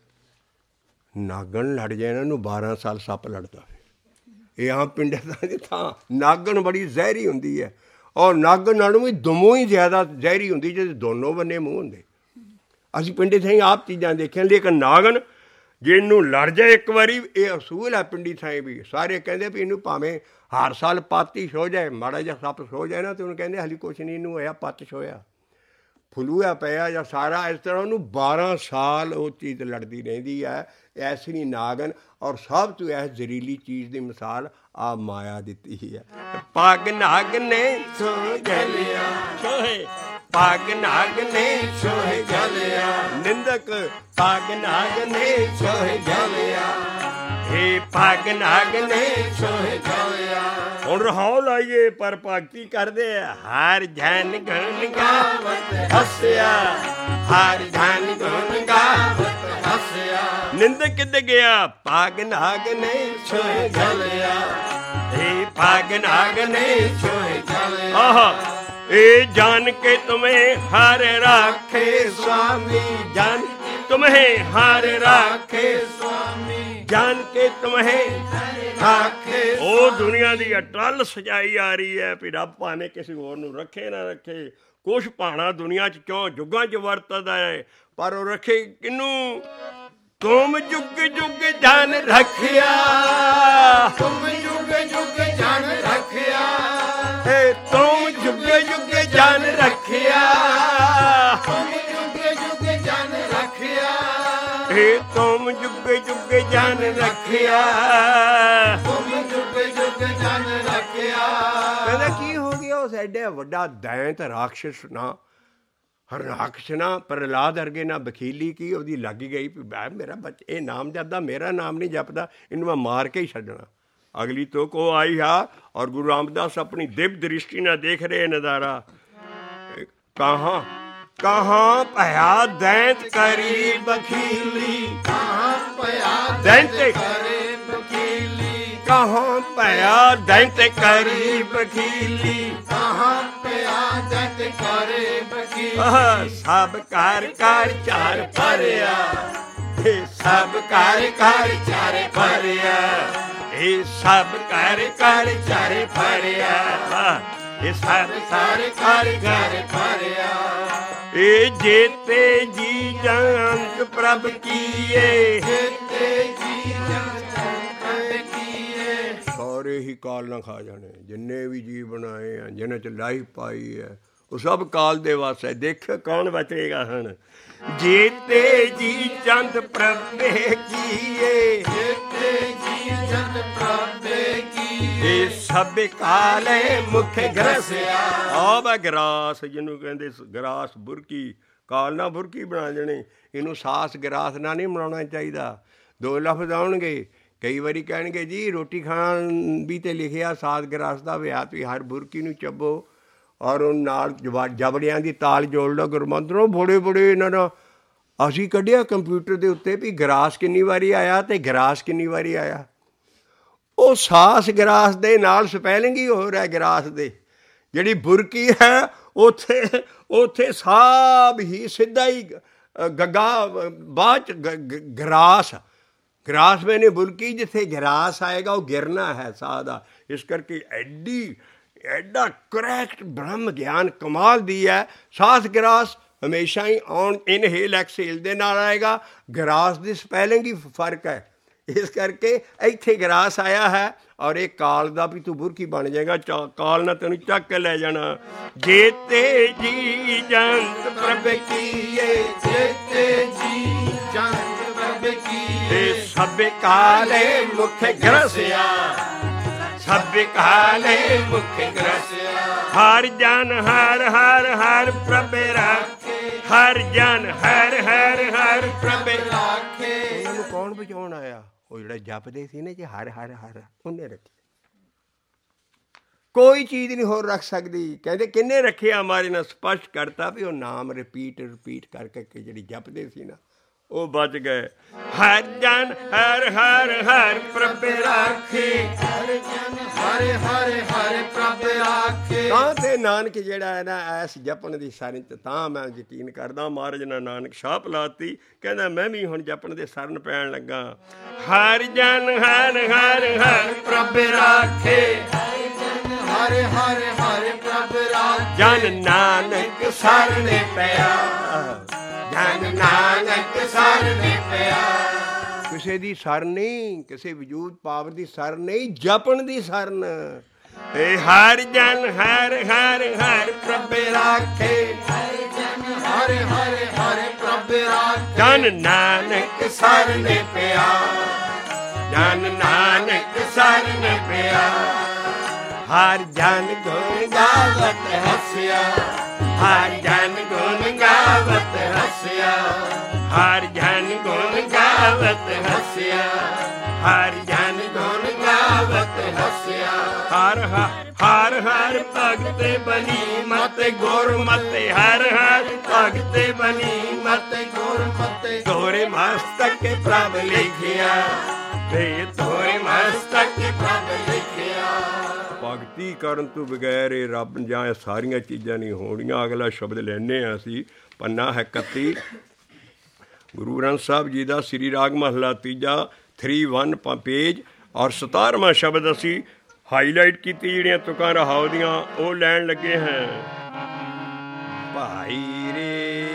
ਨਾਗਣ ਲੜ ਜਾਏ, ਇਹਨਾਂ ਨੂੰ 12 ਸਾਲ ਸੱਪ ਲੜਦਾ ਹੈ। ਇਹ ਆਮ ਪਿੰਡਾਂ ਦੀ ਥਾਂ ਨਾਗਣ ਬੜੀ ਜ਼ਹਿਰੀ ਹੁੰਦੀ ਹੈ, ਔਰ ਨਾਗਣ ਨਾਲੋਂ ਵੀ ਦਮੋਂ ਹੀ ਜ਼ਿਆਦਾ ਜ਼ਹਿਰੀ ਹੁੰਦੀ, ਜਿਹਦੇ ਦੋਨੋਂ ਬੰਨੇ ਮੂੰਹ ਹੁੰਦੇ। ਅਸੀਂ ਪਿੰਡੇ ਥਾਈਂ ਆਪ ਚੀਜ਼ਾਂ ਦੇਖੀਆਂ, ਲੇਕਿਨ ਨਾਗਣ ਜਿਹਨੂੰ ਲੜ ਜਾਏ ਇੱਕ ਵਾਰੀ, ਇਹ ਅਸੂਲ ਹੈ ਪਿੰਡੀ ਥਾਈਂ ਵੀ। ਸਾਰੇ ਕਹਿੰਦੇ ਵੀ ਇਹਨੂੰ ਭਾਵੇਂ ਹਰ ਸਾਲ ਪੱਤ ਹੀ ਸੋ ਜਾਏ, ਮਾੜਾ ਜਿਹਾ ਸੱਪ ਸੋ ਜਾਏ ਨਾ, ਅਤੇ ਉਹਨੂੰ ਕਹਿੰਦੇ ਹਾਲੀ ਕੁਛ ਨਹੀਂ, ਇਹਨੂੰ ਹੋਇਆ ਪੱਤ ਸੋਇਆ, ਫਲੂਆ ਪਿਆ ਜਾਂ ਸਾਰਾ ਇਸ ਤਰ੍ਹਾਂ। ਉਹਨੂੰ 12 ਸਾਲ ਉਹ ਚੀਜ਼ ਲੜਦੀ ਰਹਿੰਦੀ ਹੈ। ਐਸੀ ਨਹੀਂ ਨਾਗਨ, ਔਰ ਸਭ ਤੋਂ ਇਸ ਜ਼ਹਿਰੀਲੀ ਚੀਜ਼ ਦੀ ਮਿਸਾਲ ਆ ਮਾਇਆ ਦਿੱਤੀ ਹੈ। ਪੱਗ ਨਾਗ ਨੇ ਛੋਹ ਜਲਿਆ, ਛੋਹੇ ਪੱਗ ਨਾਗ ਨੇ ਛੋਹ ਜਲਿਆ, ਨਿੰਦਕ ਪੱਗ ਨਾਗ ਨੇ ਛੋਹ ਜਲਿਆ, ਹੇ ਪੱਗ ਨਾਗ ਨੇ ਛੋਹ ਜਲਿਆ। ਹੁਣ ਰਹਾਉ ਲਾਈਏ ਪਰ ਭਗਤੀ ਕਰਦੇ ਹਰ ਜਨ ਗੁਣ ਗਾਵਤ ਹੱਸਿਆ, ਹਰ ਜਨ ਗੁਣ ਗਾਵਤ ਹੱਸਿਆ। ਨਿੰਦਕ ਕਿੱਥੇ ਗਿਆ? ਪੱਗ ਨਾਗ ਨੇ ਛੋਹ ਜਲਿਆ, ਹੇ ਪੱਗ ਨਾਗ ਨੇ ਛੋਹ ਜਲਿਆ। ਆਹਾ ਇਹ ਜਾਨ ਕੇ ਤੁਮੇ ਹਰ ਰਾਖੇ स्वामी, जान तुम्हें हर राखे स्वामी, जान के तुम्हें राखे। ਉਹ ਦੁਨੀਆ ਦੀ ਅਟਲ ਸਜਾਈ ਆ ਰਹੀ ਹੈ ਵੀ ਰੱਬ ਭਾਵੇਂ ਕਿਸੇ ਹੋਰ ਨੂੰ ਰੱਖੇ ਨਾ ਰੱਖੇ, ਕੁਛ ਭਾਣਾ ਦੁਨੀਆ 'ਚ ਕਿਉਂ ਜੁੱਗਾਂ 'ਚ ਵਰਤਦਾ ਹੈ, ਪਰ ਉਹ ਰੱਖੇ ਕਿਹਨੂੰ? ਤੁਮ ਜੁਗ ਜੁਗ ਜਾਨ ਰੱਖਿਆ, ਤੁਮ ਜੁਗ ਜੁਗ ਜਾਨ ਰੱਖਿਆ, ਤੁਮ ਜੁਗ ਜੁਗ ਜਾਨ ਰੱਖਿਆ, ਤੁਮ ਜੁਗ ਜੁਗ ਜਾਨ ਰੱਖਿਆ, ਤੁਮ ਜੁਗ ਜੁਗ ਜਾਨ ਰੱਖਿਆ, ਤੁਮ ਜੁਗ ਜੁਗ ਜਾਨ ਰੱਖਿਆ। ਕਹਿੰਦਾ ਕੀ ਹੋ ਗਿਆ? ਉਸ ਐਡੇ ਵੱਡਾ ਦੈਂਤ ਰਾਖਸ਼ ਨਾ, ਰਾਖਸ਼ ਨਾ ਪ੍ਰਹਲਾਦ ਵਰਗੇ ਨਾ ਬਖੀਲੀ ਕੀ ਉਹਦੀ ਲੱਗ ਗਈ ਵੀ ਮੇਰਾ ਬੱਚਾ ਇਹ ਨਾਮ ਜਪਦਾ, ਮੇਰਾ ਨਾਮ ਨਹੀਂ ਜਪਦਾ, ਇਹਨੂੰ ਮੈਂ ਮਾਰ ਕੇ ਹੀ ਛੱਡਣਾ। ਅਗਲੀ ਤੋਕ ਉਹ ਆਈ ਆ, ਔਰ ਗੁਰੂ ਰਾਮਦਾਸ ਆਪਣੀ ਦਿਵ ਦ੍ਰਿਸ਼ਟੀ ਨਾਲ ਦੇਖ ਰਹੇ ਨਜ਼ਾਰਾ। ਕਹਾਂ ਕਹਾਂ ਭਇਆ ਦੈਂਤ ਕਰੀ ਬਖੀਲੀ, ਕਹਾਂ ਭਇਆ ਦੈਂਤ ਕਰੇ ਬਖੀਲੀ, ਕਹਾਂ ਭਇਆ ਦੈਂਤ ਕਰੀ ਬਖੀਲੀ, ਕਹਾਂ ਭਇਆ ਦੈਂਤ ਕਰੇ ਬਖੀਲੀ। ਸਭ ਕਰ ਕਰ ਚਾਰ ਭਰਿਆ, ਸਭ ਕਰ ਕਰ ਚਾਰ ਭਰਿਆ, ਇਹ ਸਭ ਕਰ ਕਰ ਚਾਰ ਭਰਿਆ, ਇਹ ਸਭ ਕਰ ਕਰ ਭਰਿਆ। ਇਹ ਜੇਤੇ ਜੀ ਜੰਤ ਪ੍ਰਭ ਕੀਏ, ਜੇਤੇ ਜੀ ਜੰਤ ਪ੍ਰਭ ਕੀਏ। ਸਾਰੇ ਹੀ ਕਾਲ ਨਾ ਖਾ ਜਾਣੇ, ਜਿੰਨੇ ਵੀ ਜੀਵ ਬਣਾਏ ਆ, ਜਿਹਨਾਂ 'ਚ ਲਾਈਫ ਪਾਈ ਹੈ, ਉਹ ਸਭ ਕਾਲ ਦੇ ਵਾਸਤੇ। ਦੇਖ ਕੌਣ ਬਚੇਗਾ ਹੁਣ? ਜੇਤੇ ਜੀ ਚੰਦ ਪ੍ਰਭੇ ਕੀਏ, ਜੇਤੇ ਜੀ ਚੰਦ ਪ੍ਰਭੇ ਕੀਏ। ਇਹ ਸਭ ਕਾਲੇ ਮੁਖ ਗਰਸਿਆ। ਆ ਵਾ ਗਰਾਸ, ਜਿਹਨੂੰ ਕਹਿੰਦੇ ਗਰਾਸ ਬੁਰਕੀ, ਕਾਲ ਨਾਲ ਬੁਰਕੀ ਬਣਾ ਦੇਣੀ। ਇਹਨੂੰ ਸਾਸ ਗਰਾਸ ਨਾਲ ਨਹੀਂ ਬਣਾਉਣਾ ਚਾਹੀਦਾ। ਦੋ ਲਫ਼ਜ਼ ਆਉਣਗੇ, ਕਈ ਵਾਰੀ ਕਹਿਣਗੇ ਜੀ ਰੋਟੀ ਖਾਣ ਵੀ ਤਾਂ ਲਿਖਿਆ ਸਾਸ ਗਰਾਸ ਦਾ ਵਿਆਹ, ਤੁਸੀਂ ਹਰ ਬੁਰਕੀ ਨੂੰ ਚੱਬੋ ਔਰ ਉਹ ਨਾਲ ਜਬੜਿਆਂ ਦੀ ਤਾਲ ਜੋੜ ਲਓ ਗੁਰਮੰਤਰੋਂ। ਬੜੇ ਬੜੇ ਇਹਨਾਂ ਦਾ ਅਸੀਂ ਕੱਢਿਆ ਕੰਪਿਊਟਰ ਦੇ ਉੱਤੇ ਵੀ ਗਰਾਸ ਕਿੰਨੀ ਵਾਰੀ ਆਇਆ ਅਤੇ ਗਰਾਸ ਕਿੰਨੀ ਵਾਰੀ ਆਇਆ। ਉਹ ਸਾਸ ਗਰਾਸ ਦੇ ਨਾਲ ਸਪੈਲਿੰਗ ਹੀ ਹੋ ਰਿਹਾ ਗਰਾਸ ਦੇ। ਜਿਹੜੀ ਬੁਰਕੀ ਹੈ ਉੱਥੇ ਸਭ ਹੀ ਸਿੱਧਾ ਹੀ ਗੱਗਾ ਬਾਅਦ 'ਚ ਗਰਾਸ ਮੈਨੇ ਬੁਲਕੀ, ਜਿੱਥੇ ਗਰਾਸ ਆਏਗਾ ਉਹ ਗਿਰਨਾ ਹੈ ਸਾਹ ਦਾ। ਇਸ ਕਰਕੇ ਐਡਾ ਕਰੈਕਟ ਬ੍ਰਹਮ ਗਿਆਨ ਕਮਾਲ ਦੀ ਹੈ। ਸਾਸ ਗਰਾਸ ਹਮੇਸ਼ਾ ਹੀ ਇਨਹੇਲ ਐਕਸੇਲ ਦੇ ਨਾਲ ਆਏਗਾ। ਗਰਾਸ ਦੀ ਸਪੈਲਿੰਗ ਹੀ ਫਰਕ ਹੈ। ਇਸ ਕਰਕੇ ਇੱਥੇ ਗਰਾਸ ਆਇਆ ਹੈ ਔਰ ਇਹ ਕਾਲ ਦਾ ਵੀ ਤੂੰ ਬੁਰਕੀ ਬਣ ਜਾਏਗਾ। ਕਾਲ ਨਾਲ ਤੈਨੂੰ ਚੱਕ ਕੇ ਲੈ ਜਾਣਾ। ਜੇਤੇ ਜੀ ਜੰਤ ਪ੍ਰਭ ਕੀਏ, ਜੇਤੇ ਜੀ ਜੰਤ ਪ੍ਰਭ ਕੀਏ, ਸਭ ਕਾਲੇ ਮੁਖ ਗ੍ਰਸਿਆ, ਸਭ ਕਾਲੇ ਮੁਖ ਗ੍ਰਸਿਆ। ਹਰ ਜਨ ਹਰ ਹਰ ਹਰ ਪ੍ਰਭ ਰਾਖੇ, ਹਰ ਜਨ ਹਰ ਹਰ ਹਰ ਪ੍ਰਭ ਰਾਖੇ। ਇਹਨੂੰ ਕੌਣ ਬਚਾਉਣ ਆਇਆ? ਉਹ ਜਿਹੜਾ ਜਪਦੇ ਸੀ ਨਾ ਜੀ ਹਰ ਹਰ ਹਰ, ਉਹਨੇ ਰੱਖੀ। ਕੋਈ ਚੀਜ਼ ਨਹੀਂ ਹੋਰ ਰੱਖ ਸਕਦੀ। ਕਹਿੰਦੇ ਕਿੰਨੇ ਰੱਖਿਆ? ਹਮਾਰੇ ਨਾਲ ਸਪਸ਼ਟ ਕਰਤਾ ਵੀ ਉਹ ਨਾਮ ਰਿਪੀਟ ਕਰਕੇ ਜਿਹੜੀ ਜਪਦੇ ਸੀ ਨਾ ਉਹ ਬਚ ਗਏ। ਹਰ ਜਨ ਹਰ ਹਰ ਹਰ ਪ੍ਰਭ ਰਾਖੇ, ਹਰ ਜਨ ਹਰ ਹਰ ਹਰ ਪ੍ਰਭ ਰਾਖੇ। ਤਾਂ ਤੇ ਨਾਨਕ ਜਿਹੜਾ ਹੈ ਨਾ ਐਸ ਜਪਣ ਦੀ ਸਰਨ 'ਚ ਤਾਂ ਮੈਂ ਯਕੀਨ ਕਰਦਾ ਮਹਾਰਾਜ ਨੇ ਨਾਨਕ ਛਾਪ ਲਾਤੀ। ਕਹਿੰਦਾ ਮੈਂ ਵੀ ਹੁਣ ਜਪਣ ਦੇ ਸਰਨ ਪੈਣ ਲੱਗਾ। ਹਰ ਜਨ ਹਰ ਹਰ ਹਰ ਪ੍ਰਭ ਰਾਖੇ, ਹਰ ਹਰ ਹਰ ਪ੍ਰਭ ਰਾਖੇ। ਜਨ ਨਾਨਕ ਸਰਨ ਪਿਆ, ਜਨ ਨਾਨਕ ਸਰਨ ਪਿਆ। ਕਿਸੇ ਦੀ ਸਰਨ ਨਹੀਂ, ਕਿਸੇ ਵਜੂਦ ਪਾਵਰ ਦੀ ਸਰਨ ਨਹੀਂ, ਜਪਣ ਦੀ ਸਰਨ। ਤੇ ਹਰ ਜਨ ਹਰ ਹਰ ਹਰ ਪ੍ਰਭ ਰਾਖੇ, ਹਰ ਜਨ ਹਰ ਹਰ ਹਰ ਪ੍ਰਭ ਰਾਖੇ। ਜਨ ਨਾਨਕ ਸਰਨ ਪਿਆ, ਜਨ ਨਾਨਕ ਸਰਨ ਪਿਆ। ਹਰ ਜਨ ਗੁਣ ਗਾਵਤ ਹੱਸਿਆ, ਹਰ ਜਨ ਗੁਣ ਗਾਵਤ ਹੱਸਿਆ, ਹਰ ਜਨ ਗੁਣ ਗਾਵਤ ਹੱਸਿਆ, ਹਰ ਜਨ ਗੁਣ ਗਾਵਤ ਹੱਸਿਆ। ਹਰ ਹਰ ਹਰ ਭਗਤ ਬਨੀ ਮਤ ਗੁਰਮਤਿ, ਹਰ ਹਰ ਭਗਤ ਬਨੀ ਮਤ ਗੁਰਮਤਿ। ਤੋਰੇ ਮਸਤਕ ਪ੍ਰਭ ਲਿਖਿਆ, ਤੇ ਤੋਰੇ ਮਸਤਕ ਪ੍ਰਭ ਲਿਖਿਆ। ਭਗਤੀ ਕਰਨ ਤੋਂ ਬਗੈਰ ਇਹ ਰੱਬ ਜਾਂ ਇਹ ਸਾਰੀਆਂ ਚੀਜ਼ਾਂ ਨਹੀਂ ਹੋਣੀਆਂ। ਅਗਲਾ ਸ਼ਬਦ ਲੈਂਦੇ ਹਾਂ ਅਸੀਂ, ਪੰਨਾ ਹੈ 31, ਗੁਰੂ ਗ੍ਰੰਥ ਸਾਹਿਬ ਜੀ ਦਾ ਸ੍ਰੀ ਰਾਗ ਮਹਲਾ ਤੀਜਾ 3-1 ਪੇਜ ਔਰ 17ਵਾਂ ਸ਼ਬਦ ਅਸੀਂ ਹਾਈਲਾਈਟ ਕੀਤੀ। ਜਿਹੜੀਆਂ ਤੁਕਾਂ ਰਹਾਉ ਦੀਆਂ ਉਹ ਲੈਣ ਲੱਗੇ ਹਾਂ। ਭਾਈ ਰੇ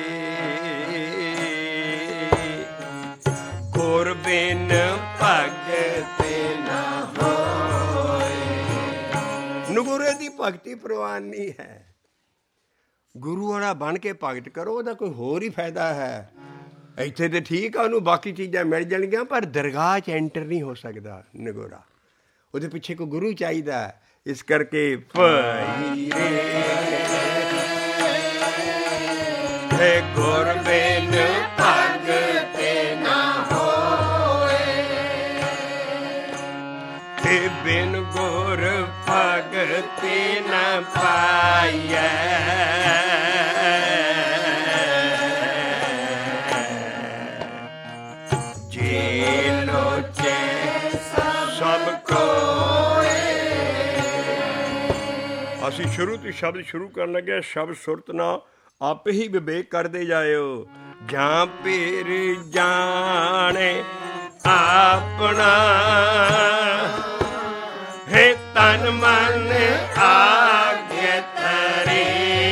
ਗੁਰ ਬਿਨ ਭਗਤ ਨਾ ਨਗੁਰੇ ਦੀ ਭਗਤੀ ਪ੍ਰਵਾਨ ਨਹੀਂ ਹੈ। ਗੁਰੂ ਵਾਲਾ ਬਣ ਕੇ ਭਗਤ ਕਰੋ, ਉਹਦਾ ਕੋਈ ਹੋਰ ਹੀ ਫਾਇਦਾ ਹੈ। ਇੱਥੇ ਤਾਂ ਠੀਕ ਆ, ਉਹਨੂੰ ਬਾਕੀ ਚੀਜ਼ਾਂ ਮਿਲ ਜਾਣਗੀਆਂ, ਪਰ ਦਰਗਾਹ 'ਚ ਐਂਟਰ ਨਹੀਂ ਹੋ ਸਕਦਾ ਨਗੋਰਾ। ਉਹਦੇ ਪਿੱਛੇ ਕੋਈ ਗੁਰੂ ਚਾਹੀਦਾ। ਇਸ ਕਰਕੇ ਭਾਈ ਰੇ ਗੁਰ ਬਿਨ ਭਗਤ ਨਾ ਹੋਏ, ਤੇ ਬਿਨ ਗੁਰ ਭਗਤ ਨਾ ਪਾਈਐ। ਜੇ ਲੋਚੇ ਸਭ ਕੋਏ। ਅਸੀਂ ਸ਼ੁਰੂ ਤੋਂ ਸ਼ਬਦ ਸ਼ੁਰੂ ਕਰਨ ਲੱਗੇ। ਸ਼ਬਦ ਸੁਰਤ ਨਾਲ ਆਪੇ ਹੀ ਵਿਵੇਕ ਕਰਦੇ ਜਾਇਓ। ਜਾਂ ਪੀਰ ਜਾਣੇ ਆਪਣਾ, ਹੈ ਤਨ ਮਨ ਆਗੇ ਤਰੇ।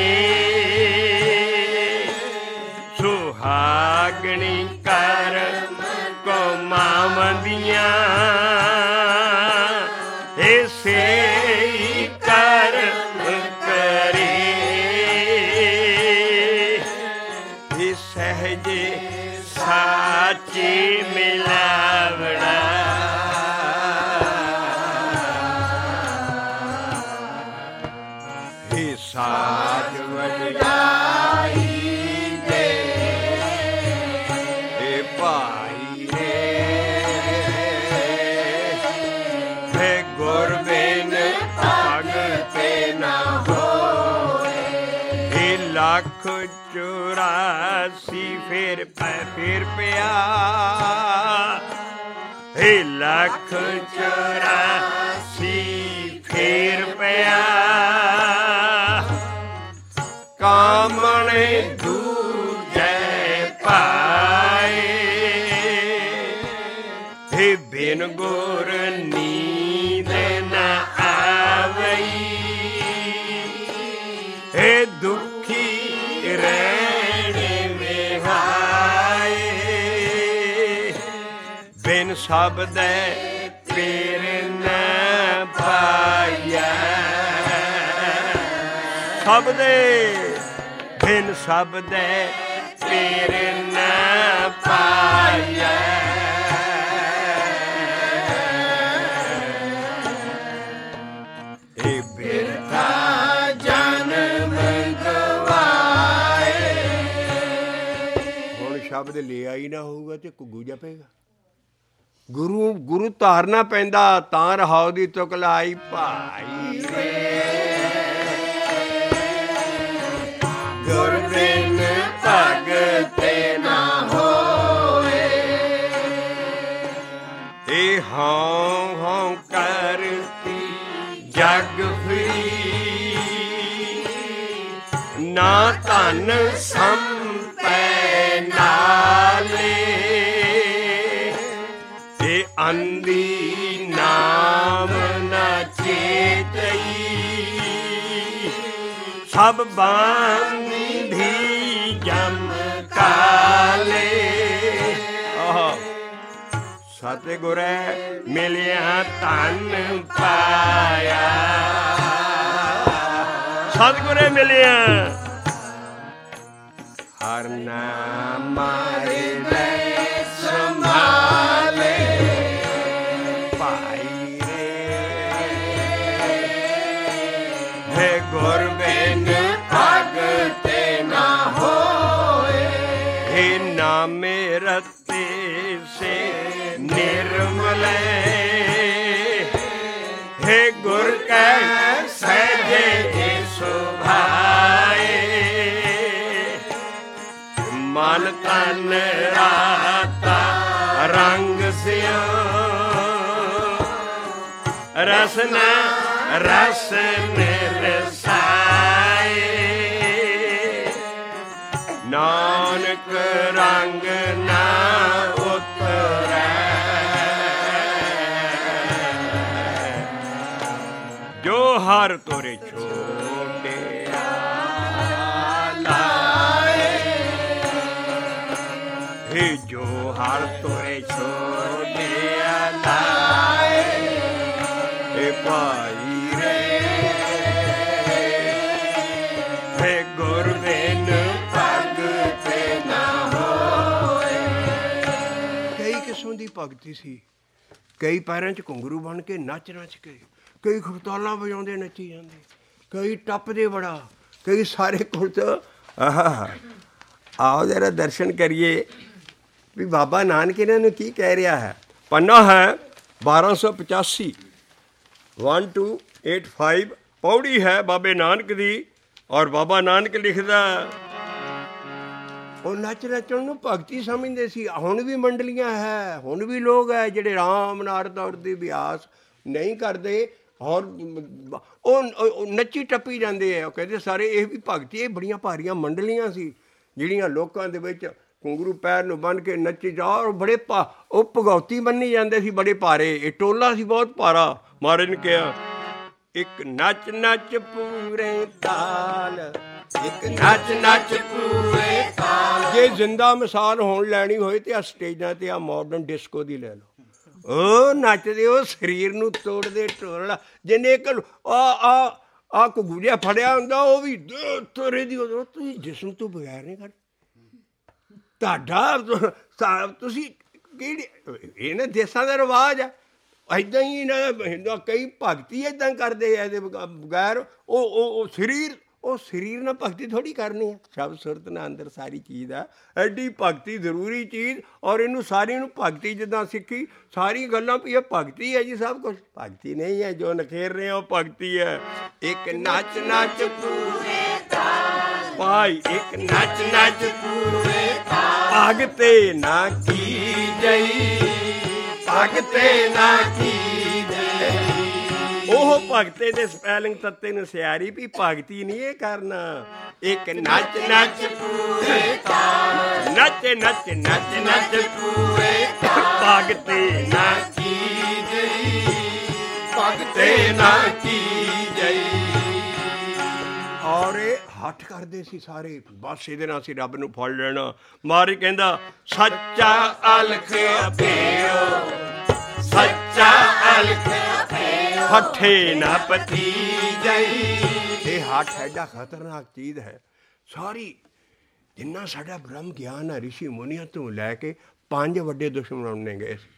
ਸੁਹਾਗਣੀ ਕਰਮ ਕੋ ਮਾਵੰਦੀਆਂ, ਇਸੇ ਕਰਮ ਕਰੇ। ਇਹ ਸਹਿਜੇ ਸਾਚੀ ਮਿਲਾਵੜਾ, ਇਹ ਸਾਜ ਵਡਿਆਈ ਦੇ। ਇਹ ਭਾਈ ਰੇ ਗੁਰ ਬਿਨ ਭਗਤ ਨਾ ਹੋਏ। ਇਹ ਲੱਖ 84 ਫੇਰ ਪਿਆ, ਇਹ ਲੱਖ 84 ਫੇਰ ਪਿਆ। ਸਭ ਦੇ ਪੀਰ ਨ ਪਾਈਐ। ਸਭ ਦੇ ਬਿਨ ਸਭ ਦੇ ਪੀਰ ਨ ਪਾਈਐ। ਇਹ ਬਿਰਥਾ ਜਨਮ ਗਵਾਏ। ਹੁਣ ਸ਼ਬਦ ਲਿਆ ਹੀ ਨਾ ਹੋਊਗਾ ਤੇ ਘੁੱਗੂ ਜਪੇਗਾ। ਗੁਰੂ ਧਾਰਨਾ ਪੈਂਦਾ ਤਾਂ ਰਹਾਉ ਦੀ ਤੁਕ ਲਾਈ ਭਾਈ ਰੇ। ਗੁਰ ਬਿਨ ਭਗਤ ਨਾ ਹੋਏ। ਇਹ ਹਾਂ ਹਾਂ ਕਰਤੀ ਜਗ ਫਰੀ। ਨਾ ਧਨ ਸੰਪੈ ਨਾਲੇ। ਅੰਧੀ ਨਾਮ ਨਾ ਚੇਤਈ। ਸਭ ਬਾਂਧੀ ਜਮ ਕਾਲੇ। ਸਤਿਗੁਰੈ ਮਿਲਿਆ ਧਨ ਪਾਇਆ। ਸਤਿਗੁਰੈ ਮਿਲਿਆ ਹਰ ਨਾਮ ਮਾਰੇ ਲੈ ਸੰਭਾਲੇ। ਭਾਈ ਰੇ ਗੁਰ ਬਿਨ ਭਗਤ ਨਾ ਹੋਏ। हे ਨਾਮੇ ਰਤੇ ਸੇ ਨਿਰਮਲੇ। हे ਗੁਰ ਕੈ ਸਹਿਜੇ ਸੁਭਾਏ। ਮਨ ਤਨ ਰਾਤਾ ਰੰਗ ਸਿਓ। ਰਸਨ ਰਸ ਨਿਰਸਾਏ। ਨਾਨਕ ਰੰਗ ਨਾ ਉਤਰੈ। ਜੋ ਹਰ ਤੋਰੇ ਛੋੜਿਆ ਲਾਏ। हे ਜੋ ਹਰ ਤੋਰੇ ਛੋੜਿਆ ਲਾਏ। हे ਭਾਈ ਰੇ हे ਗੁਰ ਬਿਨ ਭਗਤ ਨਾ ਹੋਏ। ਕਈ ਕਿਸਮ ਦੀ ਭਗਤੀ ਸੀ। ਕਈ ਪੈਰਾਂ 'ਚ ਘੁੰਗਰੂ ਬਣ ਕੇ ਨੱਚ ਨੱਚ ਕੇ, ਕਈ ਖੜਤਾਲਾਂ ਵਜਾਉਂਦੇ ਨੱਚੀ ਜਾਂਦੇ, ਕਈ ਟੱਪਦੇ ਬੜਾ, ਕਈ ਸਾਰੇ ਕੁਲਤ। ਆਓ ਜਰਾ ਦਰਸ਼ਨ ਕਰੀਏ ਵੀ ਬਾਬਾ ਨਾਨਕ ਇਹਨਾਂ ਨੂੰ ਕੀ ਕਹਿ ਰਿਹਾ ਹੈ। ਪੰਨਾ ਹੈ 1285 1285 ਪੌੜੀ ਹੈ ਬਾਬੇ ਨਾਨਕ ਦੀ। ਔਰ ਬਾਬਾ ਨਾਨਕ ਲਿਖਦਾ ਉਹ ਨੱਚ ਨੱਚਣ ਨੂੰ ਭਗਤੀ ਸਮਝਦੇ ਸੀ। ਹੁਣ ਵੀ ਮੰਡਲੀਆਂ ਹੈ, ਹੁਣ ਵੀ ਲੋਕ ਹੈ ਜਿਹੜੇ ਰਾਮ ਨਾਮ ਦੌੜ ਦੀ ਅਭਿਆਸ ਨਹੀਂ ਕਰਦੇ ਔਰ ਉਹ ਨੱਚੀ ਟੱਪੀ ਜਾਂਦੇ ਹੈ। ਉਹ ਕਹਿੰਦੇ ਸਾਰੇ ਇਹ ਵੀ ਭਗਤੀ। ਇਹ ਬੜੀਆਂ ਭਾਰੀਆਂ ਮੰਡਲੀਆਂ ਸੀ ਜਿਹੜੀਆਂ ਲੋਕਾਂ ਦੇ ਵਿੱਚ ਘੁੰਗਰੂ ਪੈਰ ਨੂੰ ਬੰਨ੍ਹ ਕੇ ਨੱਚੀ ਜਾ। ਔਰ ਬੜੇ ਉਹ ਭਗੌਤੀ ਬੰਨੀ ਜਾਂਦੇ ਸੀ ਬੜੇ ਭਾਰੇ। ਇਹ ਟੋਲਾ ਸੀ ਬਹੁਤ ਭਾਰਾ। ਮਹਾਰਾਜ ਨੇ ਕਿਹਾ ਇੱਕ ਨੱਚ ਨੱਚ ਪੂਰੇ ਤਾਲ। ਇੱਕ ਨੱਚ ਨੱਚ ਪੂਰੇ ਤਾਲ। ਜੇ ਜ਼ਿੰਦਾ ਮਿਸਾਲ ਹੋਣ ਲੈਣੀ ਹੋਏ ਤੇ ਆ ਸਟੇਜਾਂ ਤੇ ਆ ਮਾਡਰਨ ਡਿਸਕੋ ਦੀ ਲੈ ਲਓ। ਉਹ ਨੱਚਦੇ, ਉਹ ਸਰੀਰ ਨੂੰ ਤੋੜਦੇ ਢੋਲਣਾ। ਜਿਹਨੇ ਇੱਕ ਆ ਘੁੱਗੂ ਜਿਹਾ ਫੜਿਆ ਹੁੰਦਾ ਉਹ ਵੀ ਤੋਰੇ ਦੀ। ਤੁਸੀਂ ਜਿਸਮ ਤੋਂ ਬਗੈਰ ਨਹੀਂ ਕਰਦੇ। ਤੁਹਾਡਾ ਤੁਸੀਂ ਕਿਹੜੀ ਇਹਨਾਂ ਦੇਸ਼ਾਂ ਦਾ ਰਿਵਾਜ਼ ਆ। ਇੱਦਾਂ ਹੀ ਇਹਨਾਂ ਕਈ ਭਗਤੀ ਇੱਦਾਂ ਕਰਦੇ ਆ ਇਹਦੇ ਬਗੈਰ। ਉਹ ਸਰੀਰ ਨਾਲ ਭਗਤੀ ਥੋੜ੍ਹੀ ਕਰਨੀ ਹੈ। ਸ਼ਬਦ ਸੁਰਤ ਨਾਲ ਅੰਦਰ ਸਾਰੀ ਚੀਜ਼ ਆ। ਐਡੀ ਭਗਤੀ ਜ਼ਰੂਰੀ ਚੀਜ਼। ਔਰ ਇਹਨੂੰ ਸਾਰੀ ਨੂੰ ਭਗਤੀ ਜਿੱਦਾਂ ਸਿੱਖੀ ਸਾਰੀ ਗੱਲਾਂ ਵੀ ਇਹ ਭਗਤੀ ਹੈ ਜੀ। ਸਭ ਕੁਛ ਭਗਤੀ ਨਹੀਂ ਹੈ। ਜੋ ਨਖੇਰ ਰਹੇ ਉਹ ਭਗਤੀ ਹੈ। ਇੱਕ ਨੱਚ ਨੱਚ ਪੂਰੇ ਤਾਲ ਭਾਈ। ਇੱਕ ਨੱਚ ਨੱਚ ਪੂਰੇ ਤਾਲ। ਭਗਤੇ ਨਾ ਕੀ ਜਈ। ਭਗਤੇ ਨਾ ਕੀ ਜਈ। ਉਹ ਭਗਤੇ ਦੇ ਸਪੈਲਿੰਗ ਤੱਤੇ ਨੂੰ ਸਿਆਰੀ ਵੀ ਭਗਤੀ ਨਹੀਂ ਇਹ ਕਰਨਾ। ਇੱਕ ਨੱਚ ਨੱਚ ਪੂਰੇ ਤਾਲ। ਨੱਚ ਨੱਚ ਨੱਚ ਨੱਚ ਪੂਰੇ ਤਾਲ। ਭਗਤੇ ਨਾ ਕੀ ਜਈ। ਭਗਤੇ ਨਾ ਕੀ ਜਈ। ਔਰ ਹੱਠ ਕਰਦੇ ਸੀ ਸਾਰੇ, ਬਸ ਇਹਦੇ ਨਾਲ ਅਸੀਂ ਰੱਬ ਨੂੰ ਫੜ ਲੈਣਾ। ਮਾਰੀ ਕਹਿੰਦਾ ਸੱਚਾ ਅਲਖ ਅਭਿਓ, ਸੱਚਾ ਅਲਖ ਅਭਿਓ, ਹੱਠੇ ਨਾ ਪਤੀ ਜਈ। ਇਹ ਹੱਠ ਐਡਾ ਖਤਰਨਾਕ ਚੀਜ਼ ਹੈ। ਸਾਰੀ ਜਿੰਨਾ ਸਾਡਾ ਬ੍ਰਹਮ ਗਿਆਨ ਹੈ, ਰਿਸ਼ੀ ਮੁਨੀਆਂ ਤੋਂ ਲੈ ਕੇ 5 ਵੱਡੇ ਦੁਸ਼ਮਣ ਉਹਨੇ ਗਏ ਸੀ।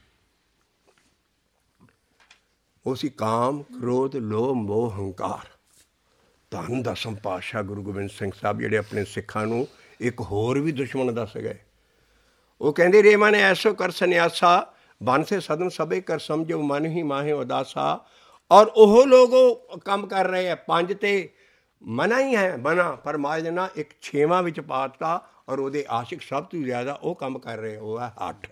ਉਹ ਸੀ ਕਾਮ, ਕ੍ਰੋਧ, ਲੋਭ, ਮੋਹ, ਹੰਕਾਰ। ਧੰਨ ਦਸਮ ਪਾਤਸ਼ਾਹ ਗੁਰੂ ਗੋਬਿੰਦ ਸਿੰਘ ਸਾਹਿਬ ਜਿਹੜੇ ਆਪਣੇ ਸਿੱਖਾਂ ਨੂੰ ਇੱਕ ਹੋਰ ਵੀ ਦੁਸ਼ਮਣ ਦੱਸ ਗਏ। ਉਹ ਕਹਿੰਦੇ ਰੇ ਮਨ ਐਸੋ ਕਰ ਸੰਨਿਆਸਾ, ਬਨ ਸੇ ਸਦਨ ਸਭੇ ਕਰ ਸਮਝੋ, ਮਨ ਹੀ ਮਾਹੇ ਉਦਾਸਾ। ਔਰ ਉਹ ਲੋਕ ਉਹ ਕੰਮ ਕਰ ਰਹੇ ਹੈ। 5 ਤੇ ਮਨਾ ਹੀ ਹੈ ਮਨਾ, ਪਰ ਮਹਾਰਾਜ ਨੇ ਇੱਕ 6ਵਾਂ ਵਿੱਚ ਪਾ ਦਿੱਤਾ। ਔਰ ਉਹਦੇ ਆਸ਼ਿਕ ਸਭ ਤੋਂ ਜ਼ਿਆਦਾ ਉਹ ਕੰਮ ਕਰ ਰਹੇ, ਉਹ ਹੈ ਹੱਠ।